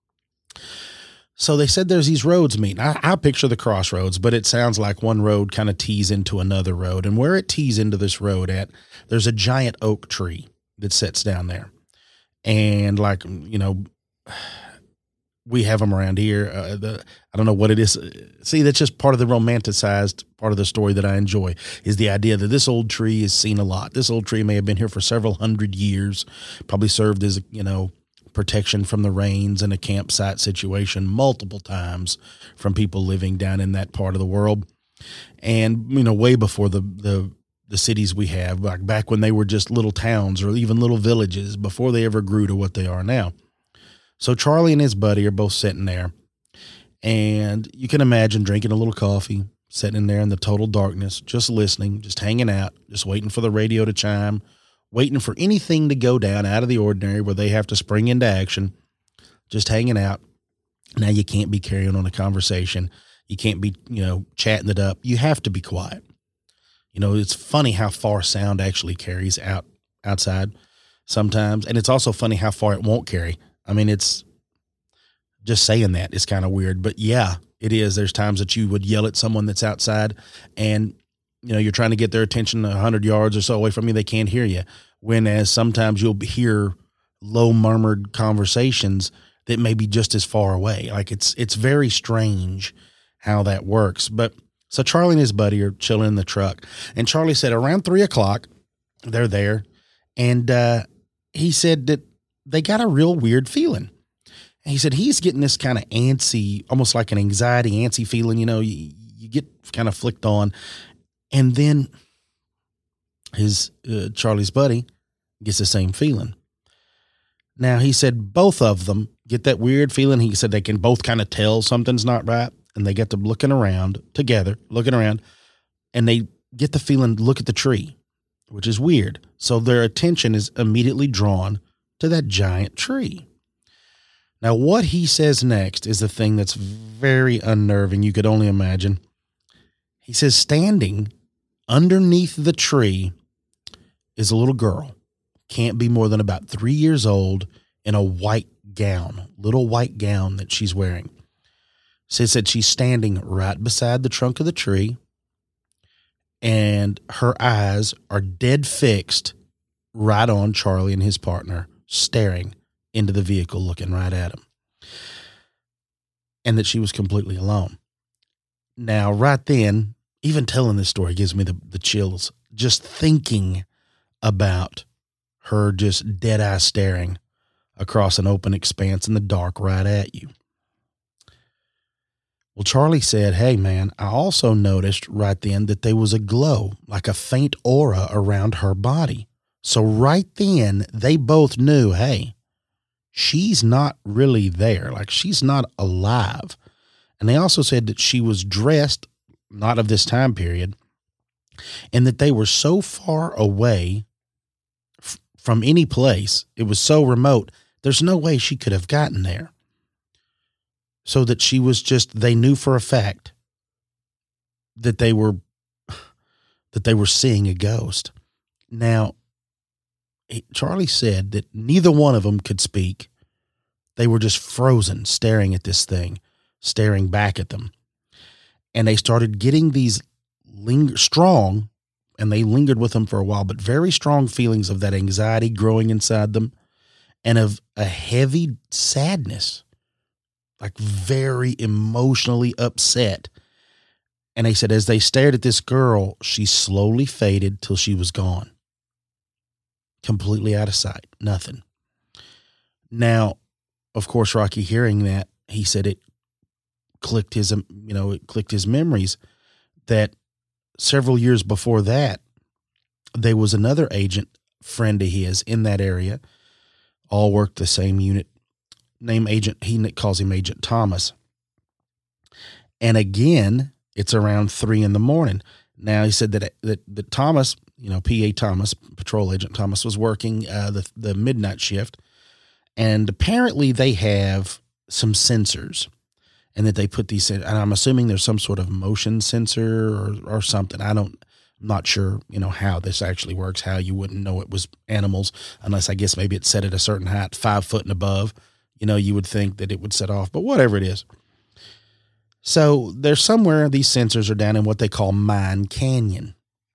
Speaker 2: So they said there's these roads meeting. I, I picture the crossroads, but it sounds like one road kind of tees into another road. And where it tees into this road at, there's a giant oak tree that sits down there. And like, you know, we have them around here. Uh, the, I don't know what it is. See, that's just part of the romanticized part of the story that I enjoy, is the idea that this old tree is seen a lot. This old tree may have been here for several hundred years, probably served as, you know, protection from the rains and a campsite situation multiple times from people living down in that part of the world. And, you know, way before the, the, the cities we have, like back when they were just little towns or even little villages, before they ever grew to what they are now. So Charlie and his buddy are both sitting there, and you can imagine drinking a little coffee, sitting in there in the total darkness, just listening, just hanging out, just waiting for the radio to chime, waiting for anything to go down out of the ordinary where they have to spring into action, just hanging out. Now you can't be carrying on a conversation. You can't be, you know, chatting it up. You have to be quiet. You know, it's funny how far sound actually carries out outside sometimes. And it's also funny how far it won't carry. I mean, it's just saying that is kind of weird, but yeah, it is. There's times that you would yell at someone that's outside and, you know, you're trying to get their attention a hundred yards or so away from you. They can't hear you. When as sometimes you'll hear low murmured conversations that may be just as far away. Like it's, it's very strange how that works. But so Charlie and his buddy are chilling in the truck, and Charlie said around three o'clock, they're there. And, uh, he said that they got a real weird feeling. And he said he's getting this kind of antsy, almost like an anxiety, antsy feeling. You know, you, you get kind of flicked on. And then his uh, Charlie's buddy gets the same feeling. Now, he said both of them get that weird feeling. He said they can both kind of tell something's not right. And they get to looking around together, looking around, and they get the feeling, look at the tree, which is weird. So their attention is immediately drawn to that giant tree. Now, what he says next is the thing that's very unnerving. You could only imagine. He says, standing underneath the tree is a little girl. Can't be more than about three years old in a white gown, little white gown that she's wearing. Says that she's standing right beside the trunk of the tree, and her eyes are dead fixed right on Charlie and his partner, staring into the vehicle, looking right at him, and that she was completely alone. Now, right then, even telling this story gives me the, the chills. Just thinking about her just dead eye staring across an open expanse in the dark right at you. Well, Charlie said, hey, man, I also noticed right then that there was a glow, like a faint aura around her body. So right then, they both knew, hey, she's not really there. Like, she's not alive. And they also said that she was dressed, not of this time period, and that they were so far away f- from any place. It was so remote. There's no way she could have gotten there. So that she was just, they knew for a fact that they were, that they were seeing a ghost. Now, Charlie said that neither one of them could speak. They were just frozen, staring at this thing, staring back at them. And they started getting these linger, strong, and they lingered with them for a while, but very strong feelings of that anxiety growing inside them and of a heavy sadness, like very emotionally upset. And they said as they stared at this girl, she slowly faded till she was gone. Completely out of sight. Nothing. Now, of course, Rocky, hearing that, he said it clicked his, you know, it clicked his memories that several years before that, there was another agent friend of his in that area, all worked the same unit, named Agent, he calls him Agent Thomas. And again, it's around three in the morning. Now, he said that, that, that Thomas, you know, P A Thomas, Patrol Agent Thomas, was working uh, the, the midnight shift. And apparently they have some sensors, and that they put these in, and I'm assuming there's some sort of motion sensor or, or something. I don't, I'm not sure, you know, how this actually works, how you wouldn't know it was animals, unless I guess maybe it's set at a certain height, five foot and above. You know, you would think that it would set off, but whatever it is. So there's somewhere these sensors are down in what they call Mine Canyon.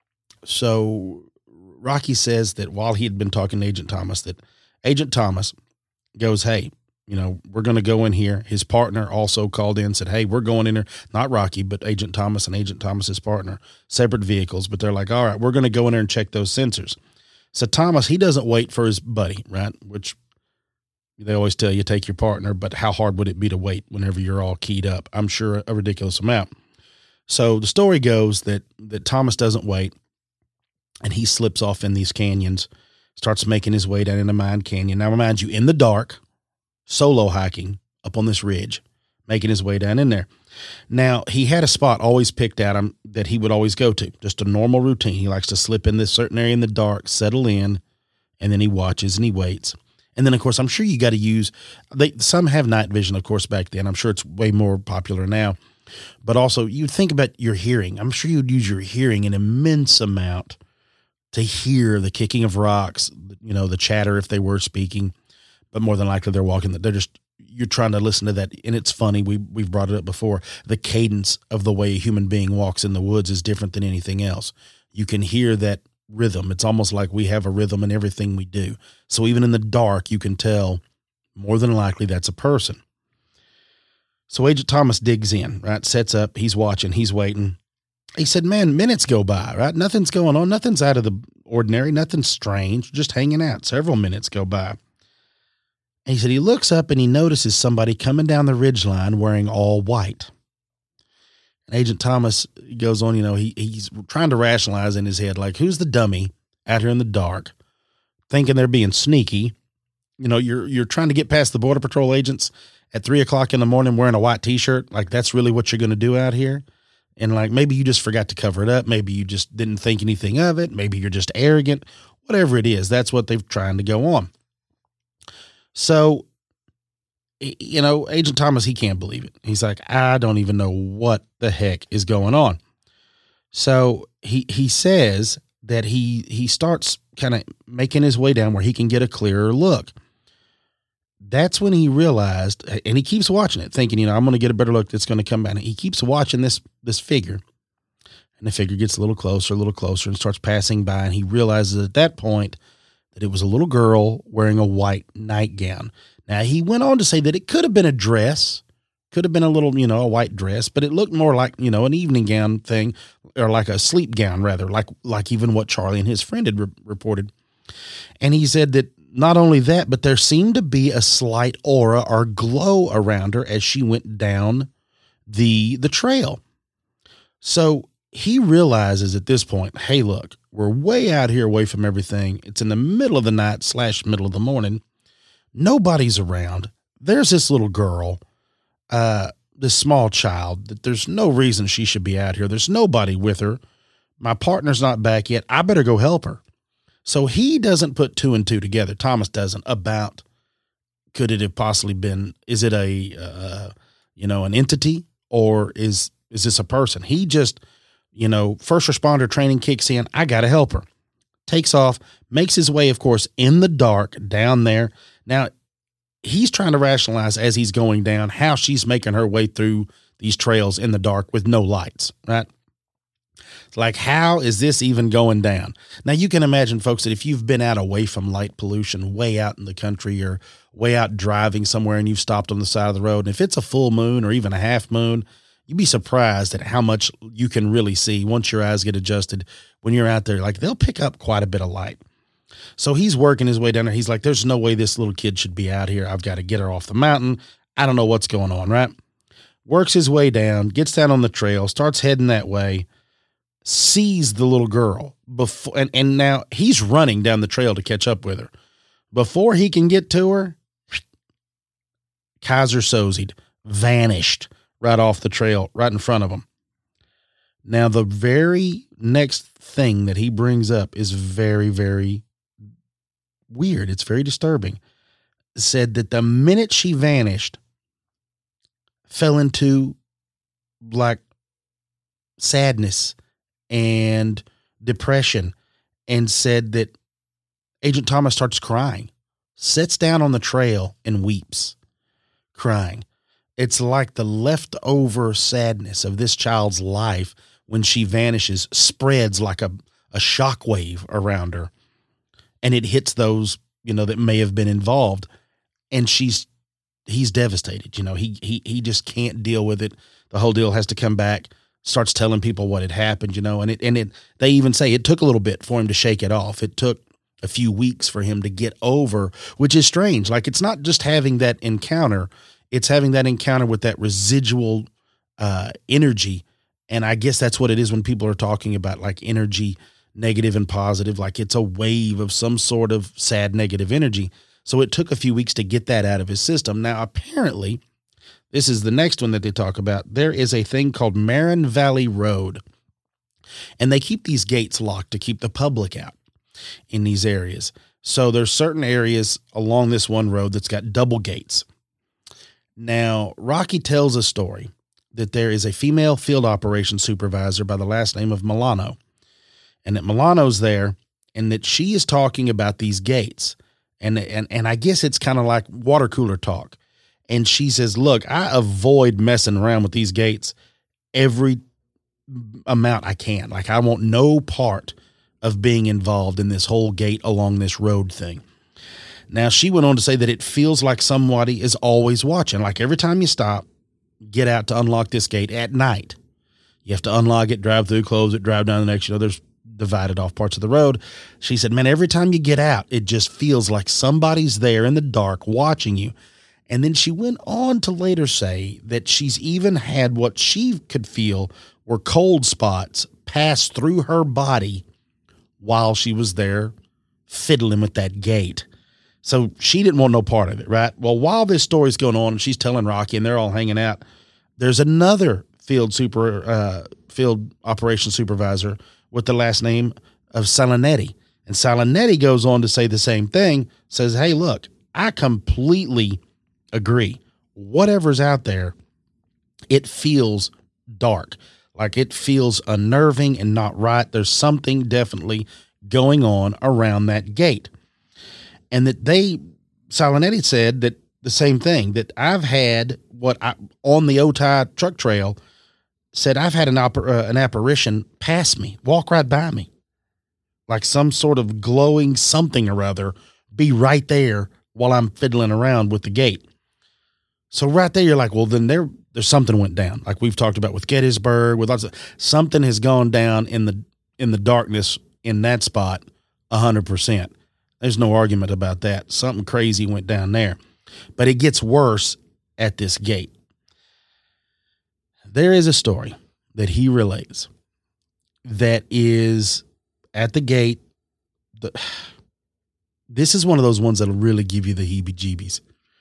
Speaker 2: So Rocky says that while he had been talking to Agent Thomas, that Agent Thomas goes, hey, you know, we're going to go in here. His partner also called in, said, hey, we're going in there. Not Rocky, but Agent Thomas and Agent Thomas's partner, separate vehicles. But they're like, all right, we're going to go in there and check those sensors. So Thomas, he doesn't wait for his buddy, right? Which they always tell you, take your partner, but how hard would it be to wait whenever you're all keyed up? I'm sure a ridiculous amount. So the story goes that, that Thomas doesn't wait, and he slips off in these canyons, starts making his way down into Mine Canyon. Now, remind you, in the dark, solo hiking up on this ridge, making his way down in there. Now, he had a spot always picked out him that he would always go to, just a normal routine. He likes to slip in this certain area in the dark, settle in, and then he watches and he waits. And then, of course, I'm sure you got to use, they, some have night vision, of course, back then. I'm sure it's way more popular now. But also, you think about your hearing. I'm sure you'd use your hearing an immense amount to hear the kicking of rocks, you know, the chatter if they were speaking. But more than likely they're walking, they're just, you're trying to listen to that. And it's funny. We, we've brought it up before. The cadence of the way a human being walks in the woods is different than anything else. You can hear that rhythm. It's almost like we have a rhythm in everything we do. So even in the dark, you can tell more than likely that's a person. So Agent Thomas digs in, right? Sets up. He's watching. He's waiting. He said, man, minutes go by, right? Nothing's going on. Nothing's out of the ordinary. Nothing's strange. Just hanging out. Several minutes go by. And he said he looks up and he notices somebody coming down the ridgeline wearing all white. And Agent Thomas goes on, you know, he he's trying to rationalize in his head, like, who's the dummy out here in the dark thinking they're being sneaky? You know, you're you're trying to get past the Border Patrol agents at three o'clock in the morning wearing a white T-shirt. Like, that's really what you're going to do out here? And, like, maybe you just forgot to cover it up. Maybe you just didn't think anything of it. Maybe you're just arrogant. Whatever it is, that's what they're trying to go on. So, you know, Agent Thomas, he can't believe it. He's like, I don't even know what the heck is going on. So he he says that he he starts kind of making his way down where he can get a clearer look. That's when he realized, and he keeps watching it, thinking, you know, I'm going to get a better look that's going to come back. He keeps watching this this figure, and the figure gets a little closer, a little closer, and starts passing by, and he realizes at that point that it was a little girl wearing a white nightgown. Now, he went on to say that it could have been a dress, Could have been a little, you know, a white dress, but it looked more like, you know, an evening gown thing, or like a sleep gown rather, like like even what Charlie and his friend had re- reported. And he said that not only that, but there seemed to be a slight aura or glow around her as she went down the the trail. So he realizes at this point, hey, look, we're way out here away from everything. It's in the middle of the night slash middle of the morning. Nobody's around. There's this little girl, uh, this small child, that there's no reason she should be out here. There's nobody with her. My partner's not back yet. I better go help her. So he doesn't put two and two together. Thomas doesn't, about could it have possibly been, is it a, uh, you know, an entity, or is, is this a person? He just, you know, first responder training kicks in. I got to help her. Takes off, makes his way, of course, in the dark down there. Now, he's trying to rationalize as he's going down how she's making her way through these trails in the dark with no lights, right? Like, how is this even going down? Now, you can imagine, folks, that if you've been out away from light pollution, way out in the country or way out driving somewhere and you've stopped on the side of the road, and if it's a full moon or even a half moon, you'd be surprised at how much you can really see once your eyes get adjusted when you're out there. Like, they'll pick up quite a bit of light. So he's working his way down there. He's like, there's no way this little kid should be out here. I've got to get her off the mountain. I don't know what's going on, right? Works his way down, gets down on the trail, starts heading that way, sees the little girl before, and, and now he's running down the trail to catch up with her. Before he can get to her, Kaiser Soze'd vanished right off the trail, right in front of him. Now, the very next thing that he brings up is very, very weird. It's very disturbing. Said that the minute she vanished, fell into like sadness and depression, and said that Agent Thomas starts crying, sits down on the trail and weeps, crying. It's like the leftover sadness of this child's life when she vanishes spreads like a, a shockwave around her, and it hits those, you know, that may have been involved. And she's, he's devastated. You know, he, he, he just can't deal with it. The whole deal has to come back, starts telling people what had happened, you know, and it, and it, they even say it took a little bit for him to shake it off. It took a few weeks for him to get over, which is strange. Like, it's not just having that encounter, it's having that encounter with that residual uh, energy. And I guess that's what it is when people are talking about like energy, negative and positive, like it's a wave of some sort of sad, negative energy. So it took a few weeks to get that out of his system. Now, apparently, this is the next one that they talk about. There is a thing called Marin Valley Road, and they keep these gates locked to keep the public out in these areas. So there's certain areas along this one road that's got double gates. Now, Rocky tells a story that there is a female field operations supervisor by the last name of Milano, and that Milano's there, and that she is talking about these gates. And, and, and I guess it's kind of like water cooler talk. And she says, look, I avoid messing around with these gates every amount I can. Like, I want no part of being involved in this whole gate along this road thing. Now, she went on to say that it feels like somebody is always watching. Like, every time you stop, get out to unlock this gate at night. You have to unlock it, drive through, close it, drive down the next, you know, there's divided off parts of the road. She said, man, every time you get out, it just feels like somebody's there in the dark watching you. And then she went on to later say that she's even had what she could feel were cold spots pass through her body while she was there fiddling with that gate. So she didn't want no part of it, right? Well, while this story's going on and she's telling Rocky and they're all hanging out, there's another field super uh, field operations supervisor with the last name of Salinetti. And Salinetti goes on to say the same thing, says, hey, look, I completely agree. Whatever's out there, it feels dark. Like, it feels unnerving and not right. There's something definitely going on around that gate. And that they, Salinetti said that the same thing, that I've had what I, on the Otay truck trail, said I've had an, oper, uh, an apparition pass me, walk right by me, like some sort of glowing something or other, be right there while I'm fiddling around with the gate. So right there, you're like, well, then there, there's something went down. Like we've talked about with Gettysburg, with lots of something has gone down in the in the darkness in that spot a hundred percent. There's no argument about that. Something crazy went down there. But it gets worse at this gate. There is a story that he relays that is at the gate. The, this is one of those ones that'll really give you the heebie-jeebies.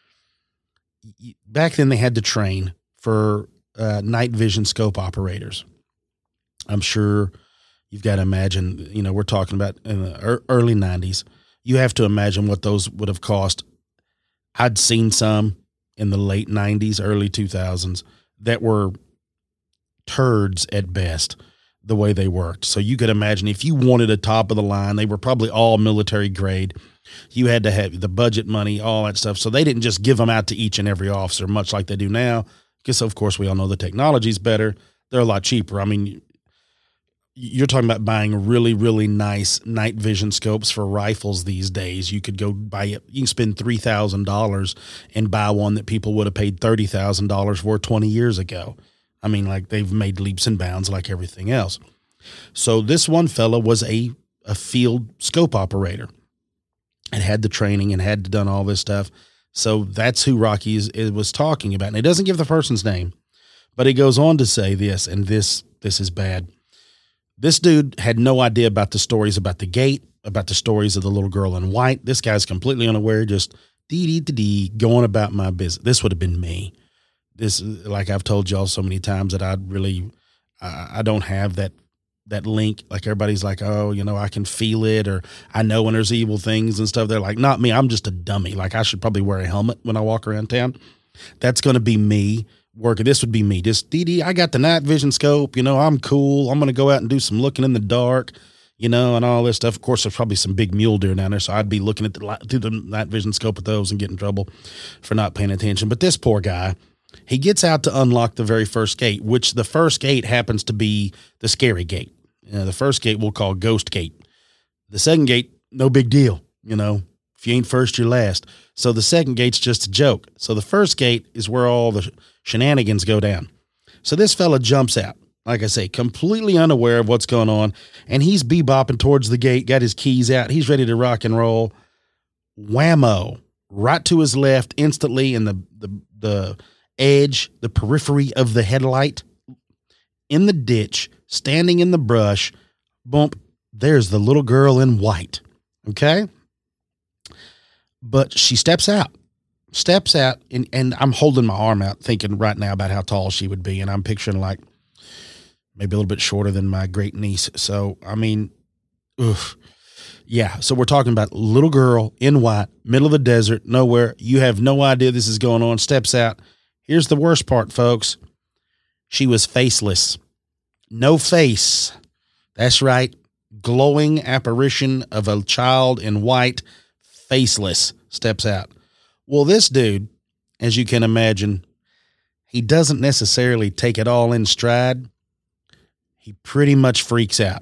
Speaker 2: Back then they had to train for uh, night vision scope operators. I'm sure you've got to imagine, you know, we're talking about in the early nineties. You have to imagine what those would have cost. I'd seen some in the late nineties, early two thousands that were turds at best the way they worked. So you could imagine if you wanted a top of the line, they were probably all military grade. You had to have the budget money, all that stuff. So they didn't just give them out to each and every officer, much like they do now. Because, of course, we all know the technology's better. They're a lot cheaper. I mean, you're talking about buying really, really nice night vision scopes for rifles these days. You could go buy it. You can spend three thousand dollars and buy one that people would have paid thirty thousand dollars for twenty years ago. I mean, like they've made leaps and bounds like everything else. So this one fella was a, a field scope operator and had the training and had done all this stuff. So that's who Rocky is, is, was talking about. And it doesn't give the person's name, but he goes on to say this, and this this is bad. This dude had no idea about the stories about the gate, about the stories of the little girl in white. This guy's completely unaware, just dee-dee-dee-dee, going about my business. This would have been me. This, like I've told y'all so many times that I really, I, I don't have that that link. Like everybody's like, oh, you know, I can feel it, or I know when there's evil things and stuff. They're like, not me. I'm just a dummy. Like I should probably wear a helmet when I walk around town. That's going to be me working. This would be me. Just Dee Dee, I got the night vision scope. You know, I'm cool. I'm going to go out and do some looking in the dark, you know, and all this stuff. Of course, there's probably some big mule deer down there. So I'd be looking at the light, through the night vision scope at those and get in trouble for not paying attention. But this poor guy, he gets out to unlock the very first gate, which the first gate happens to be the scary gate. You know, the first gate we'll call Ghost Gate. The second gate, no big deal. You know, if you ain't first, you're last. So the second gate's just a joke. So the first gate is where all the shenanigans go down. So this fella jumps out, like I say, completely unaware of what's going on, and he's bebopping towards the gate, got his keys out. He's ready to rock and roll. Whammo, right to his left instantly in the, the, the edge, the periphery of the headlight, in the ditch, standing in the brush, bump, there's the little girl in white, okay? But she steps out, steps out, and, and I'm holding my arm out thinking right now about how tall she would be, and I'm picturing like maybe a little bit shorter than my great niece. So, I mean, oof. Yeah, so we're talking about little girl in white, middle of the desert, nowhere. You have no idea this is going on, steps out. Here's the worst part, folks. She was faceless. No face. That's right. Glowing apparition of a child in white, faceless, steps out. Well, this dude, as you can imagine, he doesn't necessarily take it all in stride. He pretty much freaks out.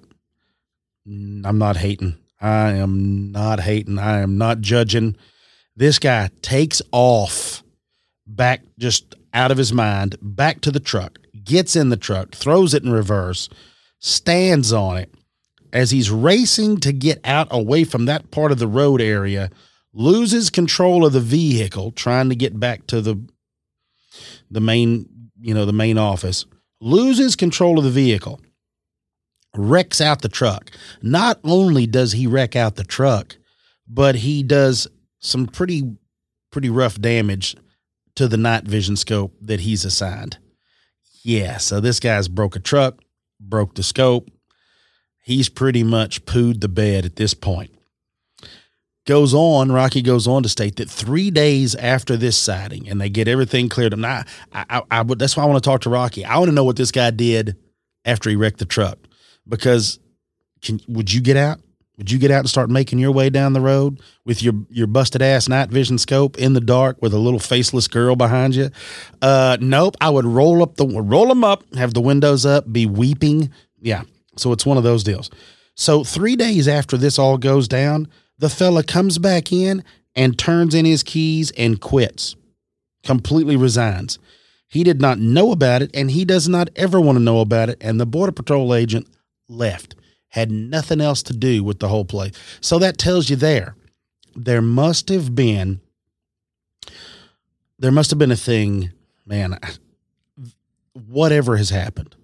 Speaker 2: I'm not hating. I am not hating. I am not judging. This guy takes off back just out of his mind, back to the truck, gets in the truck, throws it in reverse, stands on it. As he's racing to get out away from that part of the road area, loses control of the vehicle, trying to get back to the the main, you know, the main office, loses control of the vehicle, wrecks out the truck. Not only does he wreck out the truck, but he does some pretty, pretty rough damage to the night vision scope that he's assigned. Yeah, so this guy's broke a truck, broke the scope. He's pretty much pooed the bed at this point. Goes on, Rocky goes on to state that three days after this sighting, and they get everything cleared up. Now, I, I, I, that's why I want to talk to Rocky. I want to know what this guy did after he wrecked the truck, because can, would you get out? Would you get out and start making your way down the road with your, your busted ass night vision scope in the dark with a little faceless girl behind you? Uh, nope. I would roll up the, roll them up, have the windows up, be weeping. Yeah. So it's one of those deals. So three days after this all goes down, the fella comes back in and turns in his keys and quits, completely resigns. He did not know about it, and he does not ever want to know about it. And the Border Patrol agent left, had nothing else to do with the whole place. So that tells you there, there must have been, there must have been a thing, man, whatever has happened.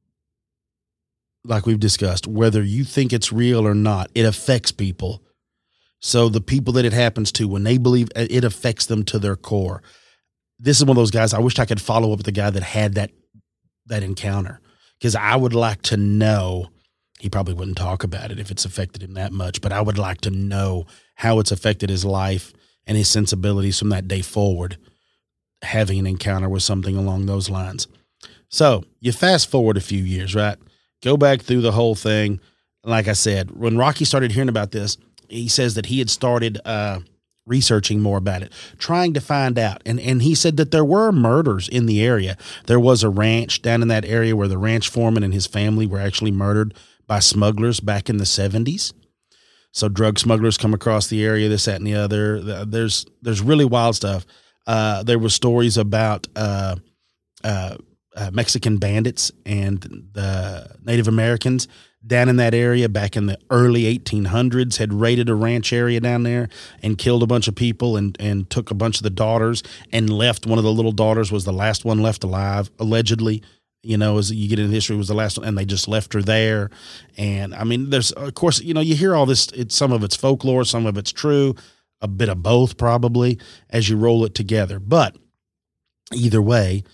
Speaker 2: Like we've discussed, whether you think it's real or not, it affects people. So the people that it happens to, when they believe, it affects them to their core. This is one of those guys, I wish I could follow up with the guy that had that, that encounter, because I would like to know, he probably wouldn't talk about it if it's affected him that much, but I would like to know how it's affected his life and his sensibilities from that day forward, having an encounter with something along those lines. So you fast forward a few years, right? Go back through the whole thing. Like I said, when Rocky started hearing about this, he says that he had started uh, researching more about it, trying to find out. And and he said that there were murders in the area. There was a ranch down in that area where the ranch foreman and his family were actually murdered by smugglers back in the seventies. So drug smugglers come across the area, this, that, and the other. There's there's really wild stuff. Uh, there were stories about uh, uh, uh, Mexican bandits and the Native Americans down in that area back in the early eighteen hundreds had raided a ranch area down there and killed a bunch of people and, and took a bunch of the daughters and left. One of the little daughters was the last one left alive, allegedly. You know, as you get into history, was the last one, and they just left her there. And I mean, there's, of course, you know, you hear all this, it's, some of it's folklore, some of it's true, a bit of both probably as you roll it together. But either way,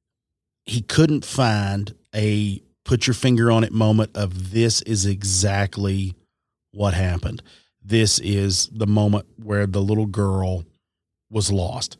Speaker 2: he couldn't find a put your finger on it moment of this is exactly what happened. This is the moment where the little girl was lost.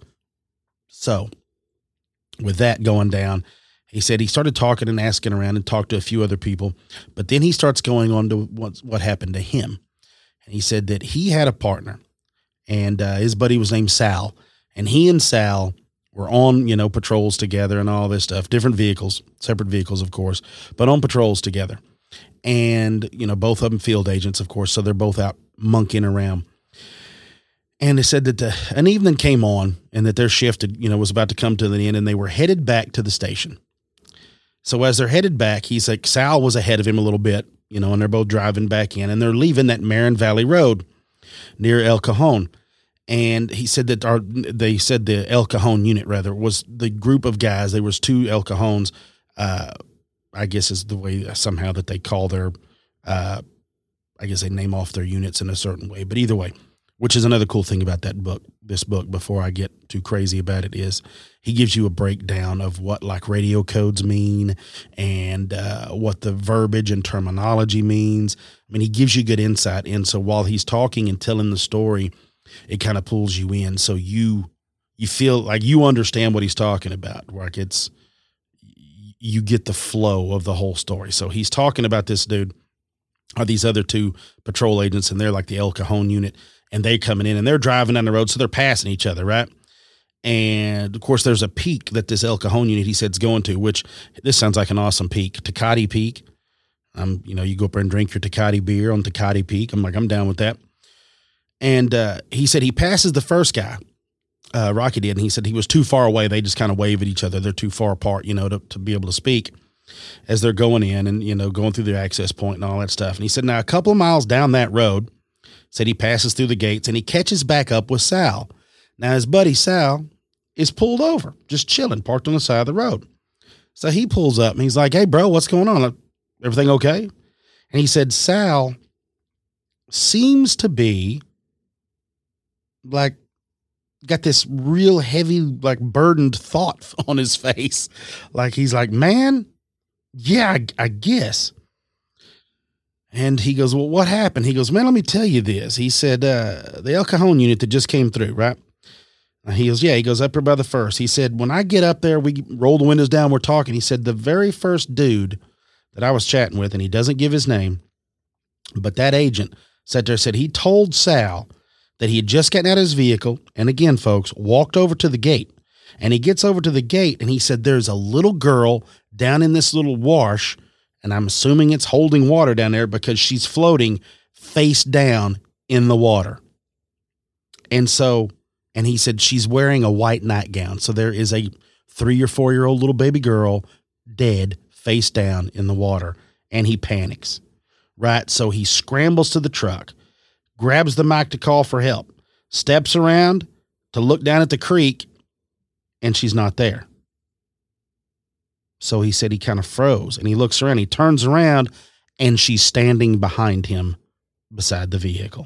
Speaker 2: So with that going down, he said he started talking and asking around and talked to a few other people, but then he starts going on to what, what happened to him. And he said that he had a partner, and uh, his buddy was named Sal, and he and Sal were on, you know, patrols together and all this stuff, different vehicles, separate vehicles, of course, but on patrols together. And, you know, both of them field agents, of course, so they're both out monkeying around. And they said that the, an evening came on and that their shift, had, you know, was about to come to the end, and they were headed back to the station. So as they're headed back, he's like, Sal was ahead of him a little bit, you know, and they're both driving back in, and they're leaving that Marin Valley Road near El Cajon. And he said that our, they said the El Cajon unit, rather, was the group of guys. There was two El Cajons, uh, I guess is the way somehow that they call their, uh, I guess they name off their units in a certain way. But either way, which is another cool thing about that book, this book, before I get too crazy about it, is he gives you a breakdown of what like radio codes mean and uh, what the verbiage and terminology means. I mean, he gives you good insight in. So while he's talking and telling the story, it kind of pulls you in. So you, you feel like you understand what he's talking about. Like it's, you get the flow of the whole story. So he's talking about this dude or these other two patrol agents, and they're like the El Cajon unit, and they coming in and they're driving down the road. So they're passing each other. Right. And of course there's a peak that this El Cajon unit, he said, is going to, which this sounds like an awesome peak, Tecate Peak. Um, you know, you go up there and drink your Tecate beer on Tecate Peak. I'm like, I'm down with that. And uh, he said he passes the first guy, uh, Rocky did, and he said he was too far away. They just kind of wave at each other. They're too far apart, you know, to, to be able to speak as they're going in and, you know, going through their access point and all that stuff. And he said, now a couple of miles down that road, said he passes through the gates and he catches back up with Sal. Now his buddy Sal is pulled over, just chilling, parked on the side of the road. So he pulls up and he's like, hey, bro, what's going on? Everything okay? And he said Sal seems to be like got this real heavy, like burdened thought on his face. Like he's like, man, yeah, I, I guess. And he goes, well, what happened? He goes, man, let me tell you this. He said, uh, the El Cajon unit that just came through, right? And he goes, yeah, he goes up there by the first. He said, when I get up there, we roll the windows down, we're talking. He said, the very first dude that I was chatting with, and he doesn't give his name, but that agent sat there and said he told Sal that he had just gotten out of his vehicle, and again, folks, walked over to the gate. And he gets over to the gate, and he said there's a little girl down in this little wash, and I'm assuming it's holding water down there because she's floating face down in the water. And so, and he said she's wearing a white nightgown. So there is a three or four year old little baby girl, dead, face down in the water, and he panics. Right, so he scrambles to the truck, grabs the mic to call for help, steps around to look down at the creek, and she's not there. So he said he kind of froze, and he looks around, he turns around, and she's standing behind him beside the vehicle,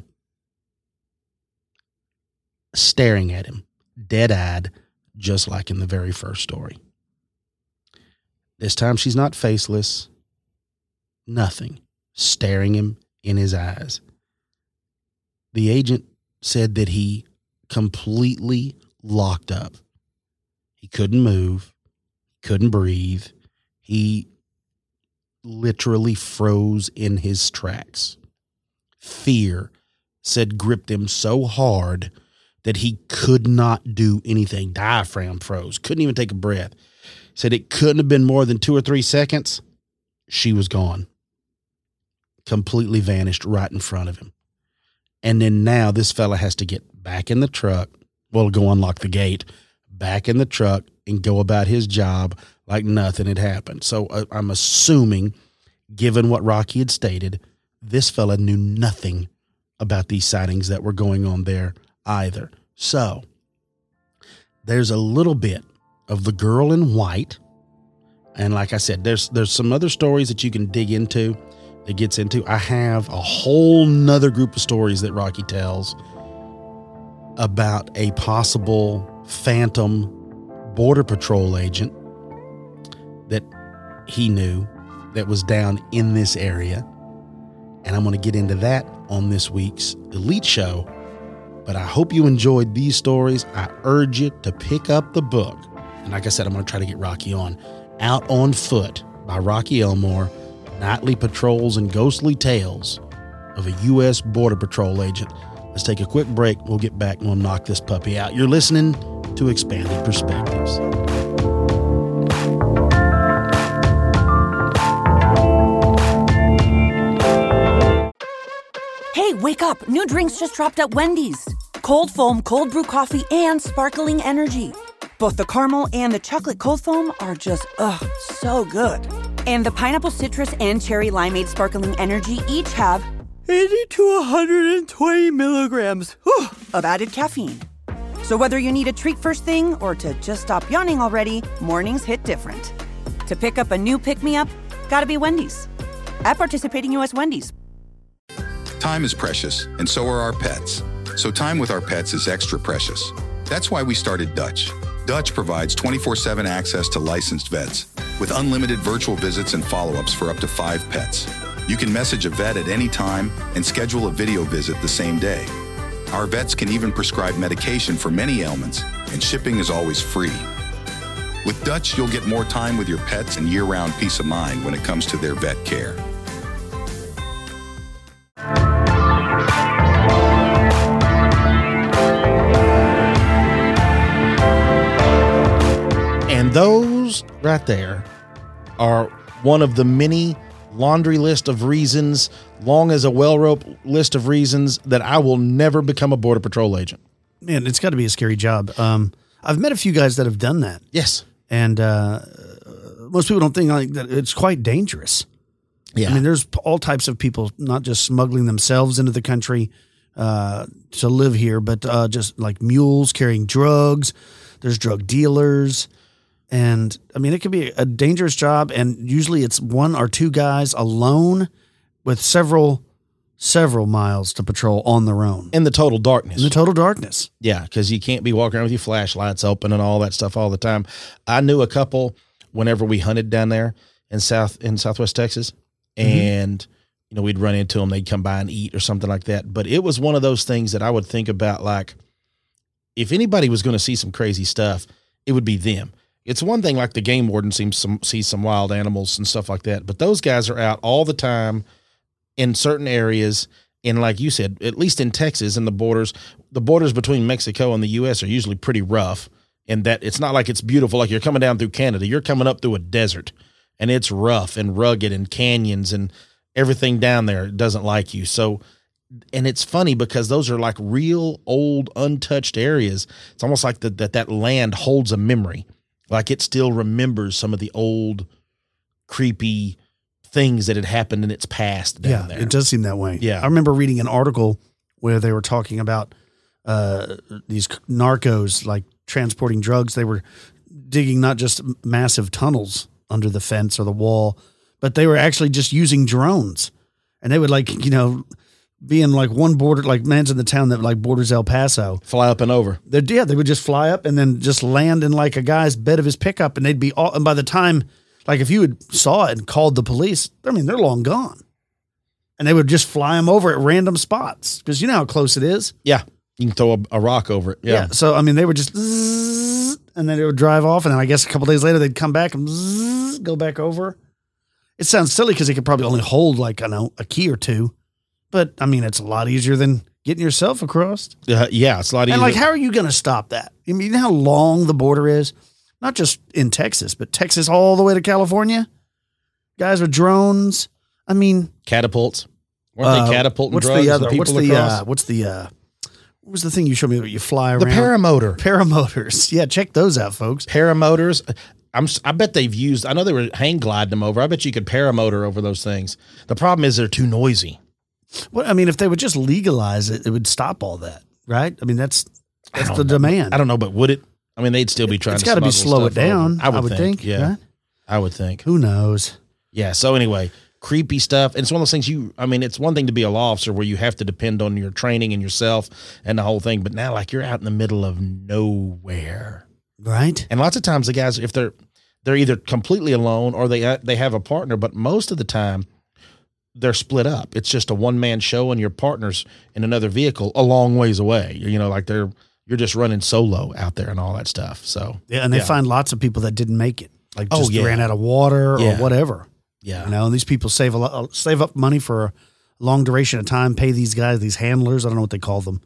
Speaker 2: staring at him, dead-eyed, just like in the very first story. This time she's not faceless, nothing. Staring him in his eyes. The agent said that he completely locked up. He couldn't move, couldn't breathe. He literally froze in his tracks. Fear, said, gripped him so hard that he could not do anything. Diaphragm froze, couldn't even take a breath. Said it couldn't have been more than two or three seconds. She was gone. Completely vanished right in front of him. And then now this fella has to get back in the truck. Well, go unlock the gate, back in the truck, and go about his job like nothing had happened. So uh, I'm assuming, given what Rocky had stated, this fella knew nothing about these sightings that were going on there either. So there's a little bit of the girl in white. And like I said, there's there's some other stories that you can dig into. It gets into. I have a whole nother group of stories that Rocky tells about a possible phantom Border Patrol agent that he knew that was down in this area. And I'm going to get into that on this week's Elite Show. But I hope you enjoyed these stories. I urge you to pick up the book. And like I said, I'm going to try to get Rocky on. Out on Foot by Rocky Elmore. Nightly patrols and ghostly tales of a U S Border Patrol agent. Let's take a quick break. We'll get back and we'll knock this puppy out. You're listening to Expanded Perspectives.
Speaker 5: Hey, wake up. New drinks just dropped at Wendy's. Cold foam, cold brew coffee, and sparkling energy. Both the caramel and the chocolate cold foam are just, ugh, so good. And the pineapple citrus and cherry limeade sparkling energy each have eighty to one hundred twenty milligrams whew, of added caffeine. So whether you need a treat first thing or to just stop yawning already, mornings hit different. To pick up a new pick-me-up, gotta be Wendy's. At participating U S Wendy's.
Speaker 6: Time is precious, and so are our pets. So time with our pets is extra precious. That's why we started Dutch. Dutch provides twenty-four seven access to licensed vets with unlimited virtual visits and follow-ups for up to five pets. You can message a vet at any time and schedule a video visit the same day. Our vets can even prescribe medication for many ailments, and shipping is always free. With Dutch, you'll get more time with your pets and year-round peace of mind when it comes to their vet care.
Speaker 2: And those right there are one of the many laundry list of reasons, long as a well-roped list of reasons, that I will never become a Border Patrol agent.
Speaker 3: Man, it's got to be a scary job. Um, I've met a few guys that have done that.
Speaker 2: Yes.
Speaker 3: And uh, most people don't think like that. It's quite dangerous.
Speaker 2: Yeah.
Speaker 3: I mean, there's all types of people, not just smuggling themselves into the country uh, to live here, but uh, just like mules carrying drugs. There's drug dealers. And I mean, it could be a dangerous job. And usually it's one or two guys alone with several, several miles to patrol on their own.
Speaker 2: In the total darkness.
Speaker 3: In the total darkness.
Speaker 2: Yeah, because you can't be walking around with your flashlights open and all that stuff all the time. I knew a couple whenever we hunted down there in South in Southwest Texas, and mm-hmm. you know, we'd run into them. They'd come by and eat or something like that. But it was one of those things that I would think about, like, if anybody was going to see some crazy stuff, it would be them. It's one thing like the game warden seems some sees some wild animals and stuff like that, but those guys are out all the time in certain areas. And like you said, at least in Texas and the borders, the borders between Mexico and the U S are usually pretty rough, and that it's not like it's beautiful. Like you're coming down through Canada, you're coming up through a desert, and it's rough and rugged and canyons and everything down there doesn't like you. So, and it's funny because those are like real old untouched areas. It's almost like the, that that land holds a memory. Like it still remembers some of the old creepy things that had happened in its past down
Speaker 3: yeah,
Speaker 2: there.
Speaker 3: it does seem that way.
Speaker 2: Yeah.
Speaker 3: I remember reading an article where they were talking about uh, these narcos, like transporting drugs. They were digging not just massive tunnels under the fence or the wall, but they were actually just using drones. And they would like, you know, be in like one border, like man's in the town that like borders El Paso.
Speaker 2: Fly up and over.
Speaker 3: They'd, yeah, they would just fly up and then just land in like a guy's bed of his pickup, and they'd be all. And by the time, like if you had saw it and called the police, I mean they're long gone, and they would just fly them over at random spots because you know how close it is.
Speaker 2: Yeah, you can throw a, a rock over it. Yeah.
Speaker 3: yeah. So I mean, they would just, zzz, and then they would drive off, and then I guess a couple days later they'd come back and zzz, go back over. It sounds silly because they could probably only hold like I know a key or two. But, I mean, it's a lot easier than getting yourself across.
Speaker 2: Uh, yeah, it's a lot easier.
Speaker 3: And, like, how are you going to stop that? I mean, you know how long the border is? Not just in Texas, but Texas all the way to California? Guys with drones. I mean.
Speaker 2: Catapults. Weren't
Speaker 3: uh,
Speaker 2: they catapulting
Speaker 3: what's
Speaker 2: drugs
Speaker 3: the other,
Speaker 2: and
Speaker 3: what's
Speaker 2: people
Speaker 3: the,
Speaker 2: across?
Speaker 3: uh, what's the, uh, what was the thing you showed me that you fly around?
Speaker 2: The paramotor.
Speaker 3: Paramotors. Yeah, check those out, folks.
Speaker 2: Paramotors. I'm, I bet they've used, I know they were hang gliding them over. I bet you could paramotor over those things. The problem is they're too noisy.
Speaker 3: Well, I mean, if they would just legalize it, it would stop all that, right? I mean, that's that's the
Speaker 2: know.
Speaker 3: demand.
Speaker 2: I don't know, but would it? I mean, they'd still be trying
Speaker 3: It's
Speaker 2: to
Speaker 3: got to be
Speaker 2: smuggle
Speaker 3: slow it
Speaker 2: stuff over.
Speaker 3: down,
Speaker 2: I would,
Speaker 3: I would think,
Speaker 2: think. Yeah.
Speaker 3: right?
Speaker 2: I would think.
Speaker 3: Who knows?
Speaker 2: Yeah. So anyway, creepy stuff. And it's one of those things you, I mean, it's one thing to be a law officer where you have to depend on your training and yourself and the whole thing. But now, like, you're out in the middle of nowhere.
Speaker 3: Right?
Speaker 2: And lots of times the guys, if they're, they're either completely alone or they, they have a partner, but most of the time, they're split up. It's just a one man show and your partner's in another vehicle a long ways away. You know, like they're, you're just running solo out there and all that stuff. So,
Speaker 3: yeah. And they
Speaker 2: yeah.
Speaker 3: find lots of people that didn't make it, like
Speaker 2: Oh,
Speaker 3: just
Speaker 2: yeah.
Speaker 3: ran out of water
Speaker 2: Yeah.
Speaker 3: or whatever.
Speaker 2: yeah.
Speaker 3: You know, and these people save a lot, save up money for a long duration of time, pay these guys, these handlers. I don't know what they call them.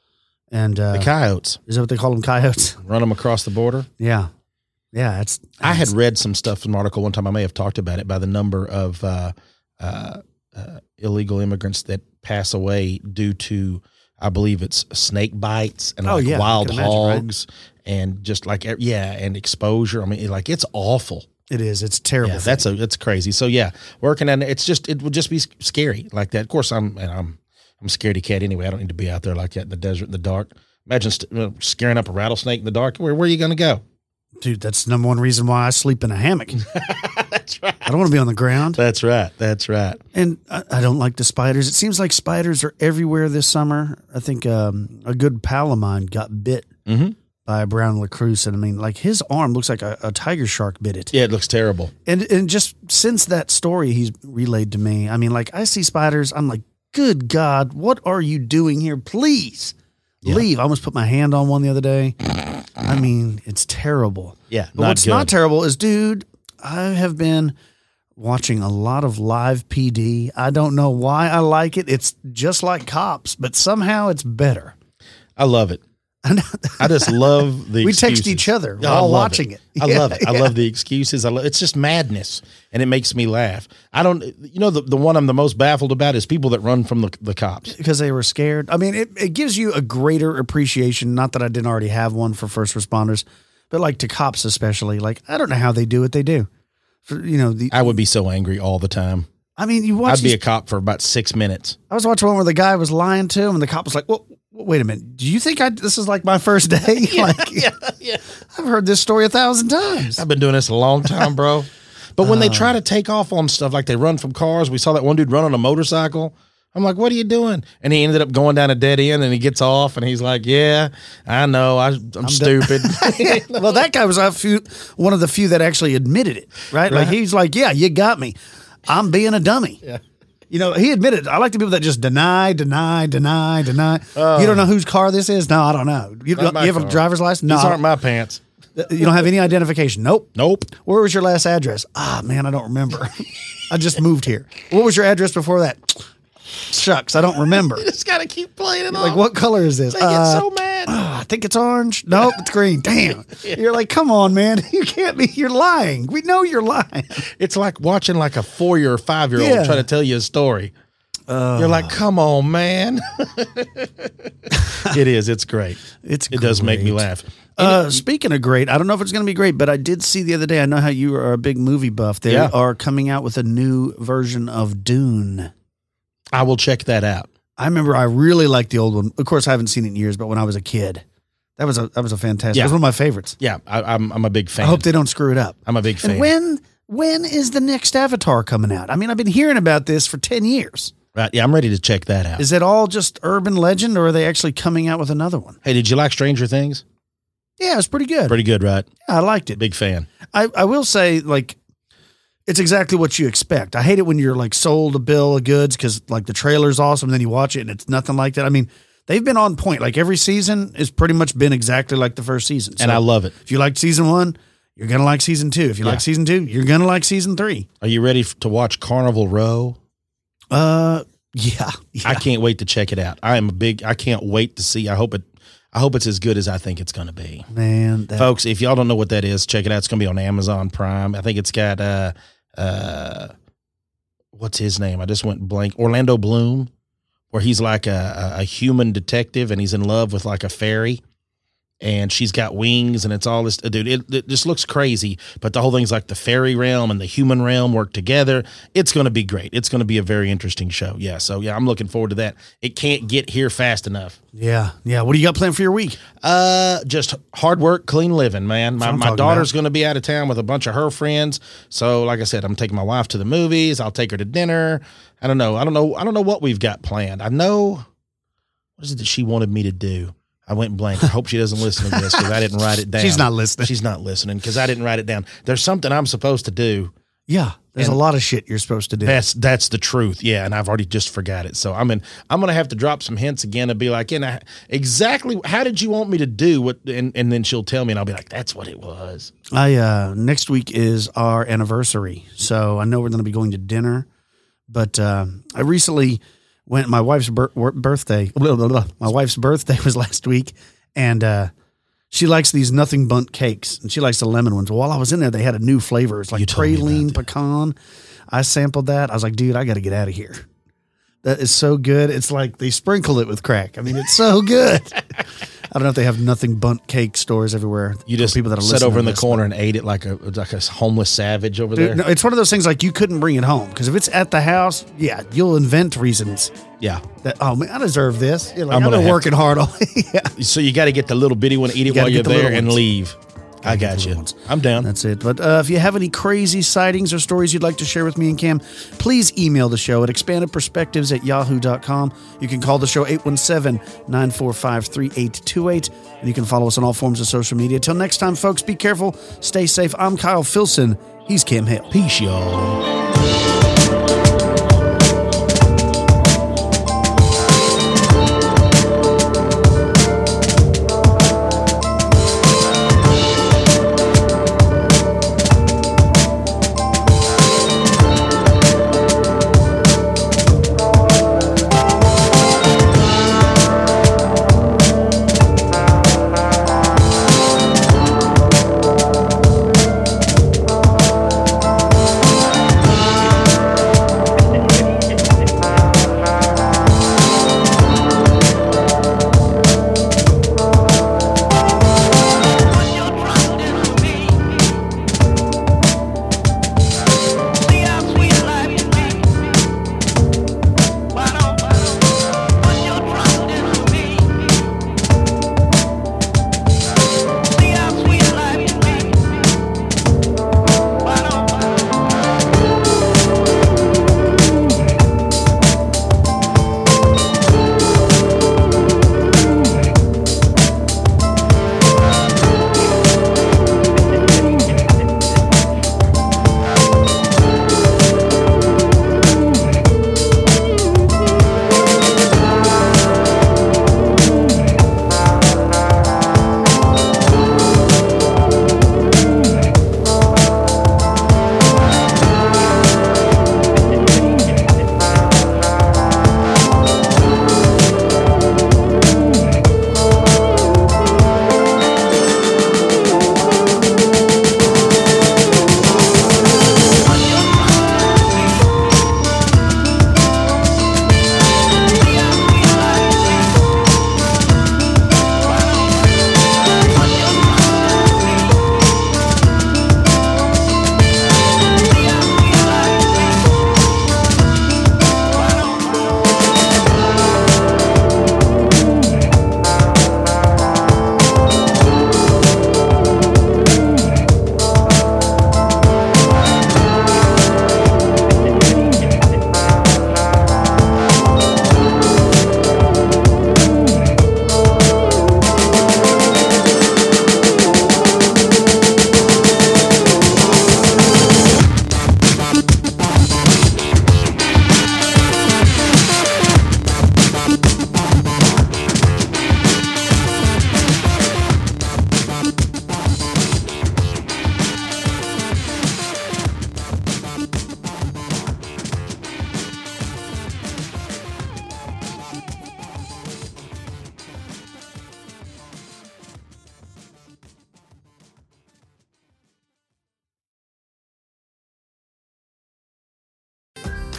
Speaker 3: And, uh,
Speaker 2: The coyotes
Speaker 3: is that what they call them? Coyotes?
Speaker 2: run them across the border.
Speaker 3: Yeah. Yeah. It's,
Speaker 2: I had read some stuff from an article one time. I may have talked about it by the number of, uh, uh, uh, illegal immigrants that pass away due to, I believe it's snake bites and
Speaker 3: Oh,
Speaker 2: like
Speaker 3: yeah, I
Speaker 2: wild
Speaker 3: can imagine, right?
Speaker 2: hogs and just like, yeah. And exposure. I mean, like it's awful.
Speaker 3: it is. It's terrible.
Speaker 2: Yeah, that's a, that's crazy. So yeah, working on it, it's just, it would just be scary like that. Of course I'm, and I'm, I'm a scaredy cat anyway. I don't need to be out there like that in the desert, in the dark. Imagine st- you know, scaring up a rattlesnake in the dark. Where, where are you going to go?
Speaker 3: Dude, that's the number one reason why I sleep in a hammock.
Speaker 2: That's right.
Speaker 3: I don't want to be on the ground.
Speaker 2: That's right. That's right.
Speaker 3: And I, I don't like the spiders. It seems like spiders are everywhere this summer. I think um, a good pal of mine got bit
Speaker 2: Mm-hmm.
Speaker 3: by a brown recluse. And I mean, like his arm looks like a, a tiger shark bit it.
Speaker 2: Yeah, it looks terrible.
Speaker 3: And, and just since that story he's relayed to me, I mean, like I see spiders. I'm like, good God, what are you doing here? Please
Speaker 2: Yeah.
Speaker 3: leave. I almost put my hand on one the other day. I mean, it's terrible.
Speaker 2: Yeah,
Speaker 3: But
Speaker 2: not
Speaker 3: what's
Speaker 2: good.
Speaker 3: not terrible is, dude, I have been watching a lot of live P D. I don't know why I like it. It's just like Cops, but somehow it's better.
Speaker 2: I love it. I just love the
Speaker 3: We
Speaker 2: excuses.
Speaker 3: text each other
Speaker 2: Oh, I
Speaker 3: while
Speaker 2: love
Speaker 3: watching it.
Speaker 2: I
Speaker 3: Yeah,
Speaker 2: love it. I
Speaker 3: yeah.
Speaker 2: love the excuses. I love, it's just madness, and it makes me laugh. I don't, you know, the, the one I'm the most baffled about is people that run from the, the cops.
Speaker 3: Because they were scared. I mean, it, it gives you a greater appreciation. Not that I didn't already have one for first responders, but like to cops especially. Like, I don't know how they do what they do. For, you know, the
Speaker 2: I would be so angry all the time.
Speaker 3: I mean, you watch
Speaker 2: I'd be
Speaker 3: these,
Speaker 2: a cop for about six minutes.
Speaker 3: I was watching one where the guy was lying to him, and the cop was like, "Well, wait a minute. Do you think I this is like my first day? like,
Speaker 2: Yeah, yeah.
Speaker 3: I've heard this story a thousand times."
Speaker 2: I've been doing this a long time, bro. But when they try to take off on stuff, like they run from cars, we saw that one dude run on a motorcycle. I'm like, what are you doing? And he ended up going down a dead end, and he gets off, and he's like, yeah, I know. I, I'm, stupid.
Speaker 3: Well, that guy was a few, one of the few that actually admitted it, right? Like, he's like, yeah, you got me. I'm being a dummy.
Speaker 2: Yeah.
Speaker 3: You know, he admitted it. I like the people that just deny, deny, deny, deny. You don't know whose car this is? No, I don't know. You,
Speaker 2: Not my
Speaker 3: you have a
Speaker 2: car.
Speaker 3: driver's license? No.
Speaker 2: These aren't my pants.
Speaker 3: You don't have any identification? Nope.
Speaker 2: Nope.
Speaker 3: Where was your last address? Ah, man, I don't remember. I just moved here. What was your address before that? Shucks, I don't remember.
Speaker 2: Just got to keep playing it
Speaker 3: Like,
Speaker 2: off.
Speaker 3: what color is this?
Speaker 2: They get
Speaker 3: Uh,
Speaker 2: so mad.
Speaker 3: I think it's orange. Nope, it's green. Damn. You're like, come on, man. You can't be. You're lying. We know you're lying.
Speaker 2: It's like watching like a four year or five year old
Speaker 3: Yeah.
Speaker 2: try to tell you a story. You're like, come on, man. It is. It's great.
Speaker 3: It's
Speaker 2: It does make me
Speaker 3: great.
Speaker 2: laugh.
Speaker 3: Uh, speaking of great, I don't know if it's going to be great, but I did see the other day, I know how you are a big movie buff. They
Speaker 2: Yeah.
Speaker 3: are coming out with a new version of Dune.
Speaker 2: I will check that out.
Speaker 3: I remember I really liked the old one. Of course, I haven't seen it in years, but when I was a kid, that was a that was a fantastic.
Speaker 2: Yeah.
Speaker 3: It was one of my favorites.
Speaker 2: Yeah, I, I'm I'm a big fan.
Speaker 3: I hope they don't screw it up.
Speaker 2: I'm a big fan.
Speaker 3: And when when is the next Avatar coming out? I mean, I've been hearing about this for ten years.
Speaker 2: Right, yeah, I'm ready to check that out.
Speaker 3: Is it all just urban legend, or are they actually coming out with another one?
Speaker 2: Hey, did you like Stranger Things?
Speaker 3: Yeah, it's pretty good.
Speaker 2: Pretty good, right?
Speaker 3: Yeah, I liked it.
Speaker 2: Big fan.
Speaker 3: I, I will say, like, it's exactly what you expect. I hate it when you're, like, sold a bill of goods because, like, the trailer's awesome, and then you watch it, and it's nothing like that. I mean, they've been on point. Like, every season has pretty much been exactly like the first season. So
Speaker 2: And I love it.
Speaker 3: if you liked season one, you're going to like season two. If you
Speaker 2: Yeah.
Speaker 3: like season two, you're going to like season three.
Speaker 2: Are you ready f- to watch Carnival Row?
Speaker 3: Uh, yeah. yeah.
Speaker 2: I can't wait to check it out. I am a big. I can't wait to see. I hope it. I hope it's as good as I think it's going to be.
Speaker 3: Man, that,
Speaker 2: Folks, if y'all don't know what that is, check it out. It's going to be on Amazon Prime. I think it's got uh uh what's his name? I just went blank. Orlando Bloom, where he's like a, a, a human detective and he's in love with like a fairy. And she's got wings, and it's all this. Dude, it, it just looks crazy. But the whole thing's like the fairy realm and the human realm work together. It's going to be great. It's going to be a very interesting show. Yeah, so yeah, I'm looking forward to that. It can't get here fast enough.
Speaker 3: yeah, yeah. What do you got planned for your week?
Speaker 2: Uh, just hard work, clean living, man. My
Speaker 3: what I'm
Speaker 2: my
Speaker 3: talking
Speaker 2: daughter's
Speaker 3: about.
Speaker 2: going to be out of town with a bunch of her friends. So, like I said, I'm taking my wife to the movies. I'll take her to dinner. I don't know. I don't know. I don't know what we've got planned. I know what is it that she wanted me to do. I went blank. I hope she doesn't listen to this because I didn't write it down.
Speaker 3: She's not listening.
Speaker 2: She's not listening because I didn't write it down. There's something I'm supposed to do.
Speaker 3: Yeah, there's
Speaker 2: And-
Speaker 3: a lot of shit you're supposed to do.
Speaker 2: That's that's the truth. Yeah, and I've already just forgot it. So I'm in. I'm gonna have to drop some hints again and be like, "Yeah, now, exactly. How did you want me to do what?" And, and then she'll tell me, and I'll be like, "That's what it was."
Speaker 3: I uh next week is our anniversary, so I know we're going to be going to dinner. But uh, I recently went. My wife's bir- wor- birthday. Blah, blah, blah. My wife's birthday was last week, and uh, she likes these nothing bundt cakes, and she likes the lemon ones. While I was in there, they had a new flavor. It's like
Speaker 2: You told me about
Speaker 3: praline
Speaker 2: that.
Speaker 3: pecan. I sampled that. I was like, dude, I got to get out of here. That is so good. It's like they sprinkle it with crack. I mean, it's so good. I don't know if they have nothing bundt cake stores everywhere.
Speaker 2: You
Speaker 3: for
Speaker 2: just
Speaker 3: people that are
Speaker 2: sat
Speaker 3: listening
Speaker 2: over in
Speaker 3: to
Speaker 2: the
Speaker 3: this,
Speaker 2: corner and ate it like a like a homeless savage over there.
Speaker 3: Dude, no, it's one of those things like you couldn't bring it home because if it's at the house, yeah, you'll invent reasons
Speaker 2: Yeah.
Speaker 3: that, oh man, I deserve this. You're like,
Speaker 2: I'm
Speaker 3: I've
Speaker 2: gonna
Speaker 3: been
Speaker 2: have
Speaker 3: working hard all yeah.
Speaker 2: So you got to get the little bitty one, eat it
Speaker 3: gotta
Speaker 2: while you're
Speaker 3: get the
Speaker 2: there,
Speaker 3: little
Speaker 2: and
Speaker 3: ones.
Speaker 2: leave. I
Speaker 3: get
Speaker 2: got
Speaker 3: the
Speaker 2: you.
Speaker 3: little ones.
Speaker 2: I'm down.
Speaker 3: That's it. But uh, if you have any crazy sightings or stories you'd like to share with me and Cam, please email the show at expanded perspectives at yahoo dot com. You can call the show eight one seven, nine four five, three eight two eight. And you can follow us on all forms of social media. Till next time, folks, be careful. Stay safe. I'm Kyle Filson. He's Cam Hale.
Speaker 2: Peace, y'all.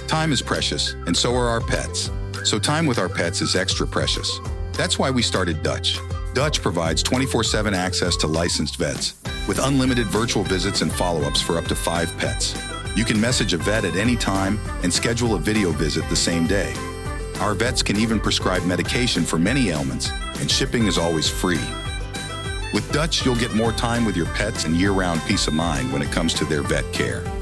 Speaker 6: Time is precious, and so are our pets. So time with our pets is extra precious. That's why we started Dutch. Dutch provides twenty-four seven access to licensed vets with unlimited virtual visits and follow-ups for up to five pets. You can message a vet at any time and schedule a video visit the same day. Our vets can even prescribe medication for many ailments, and shipping is always free. With Dutch, you'll get more time with your pets and year-round peace of mind when it comes to their vet care.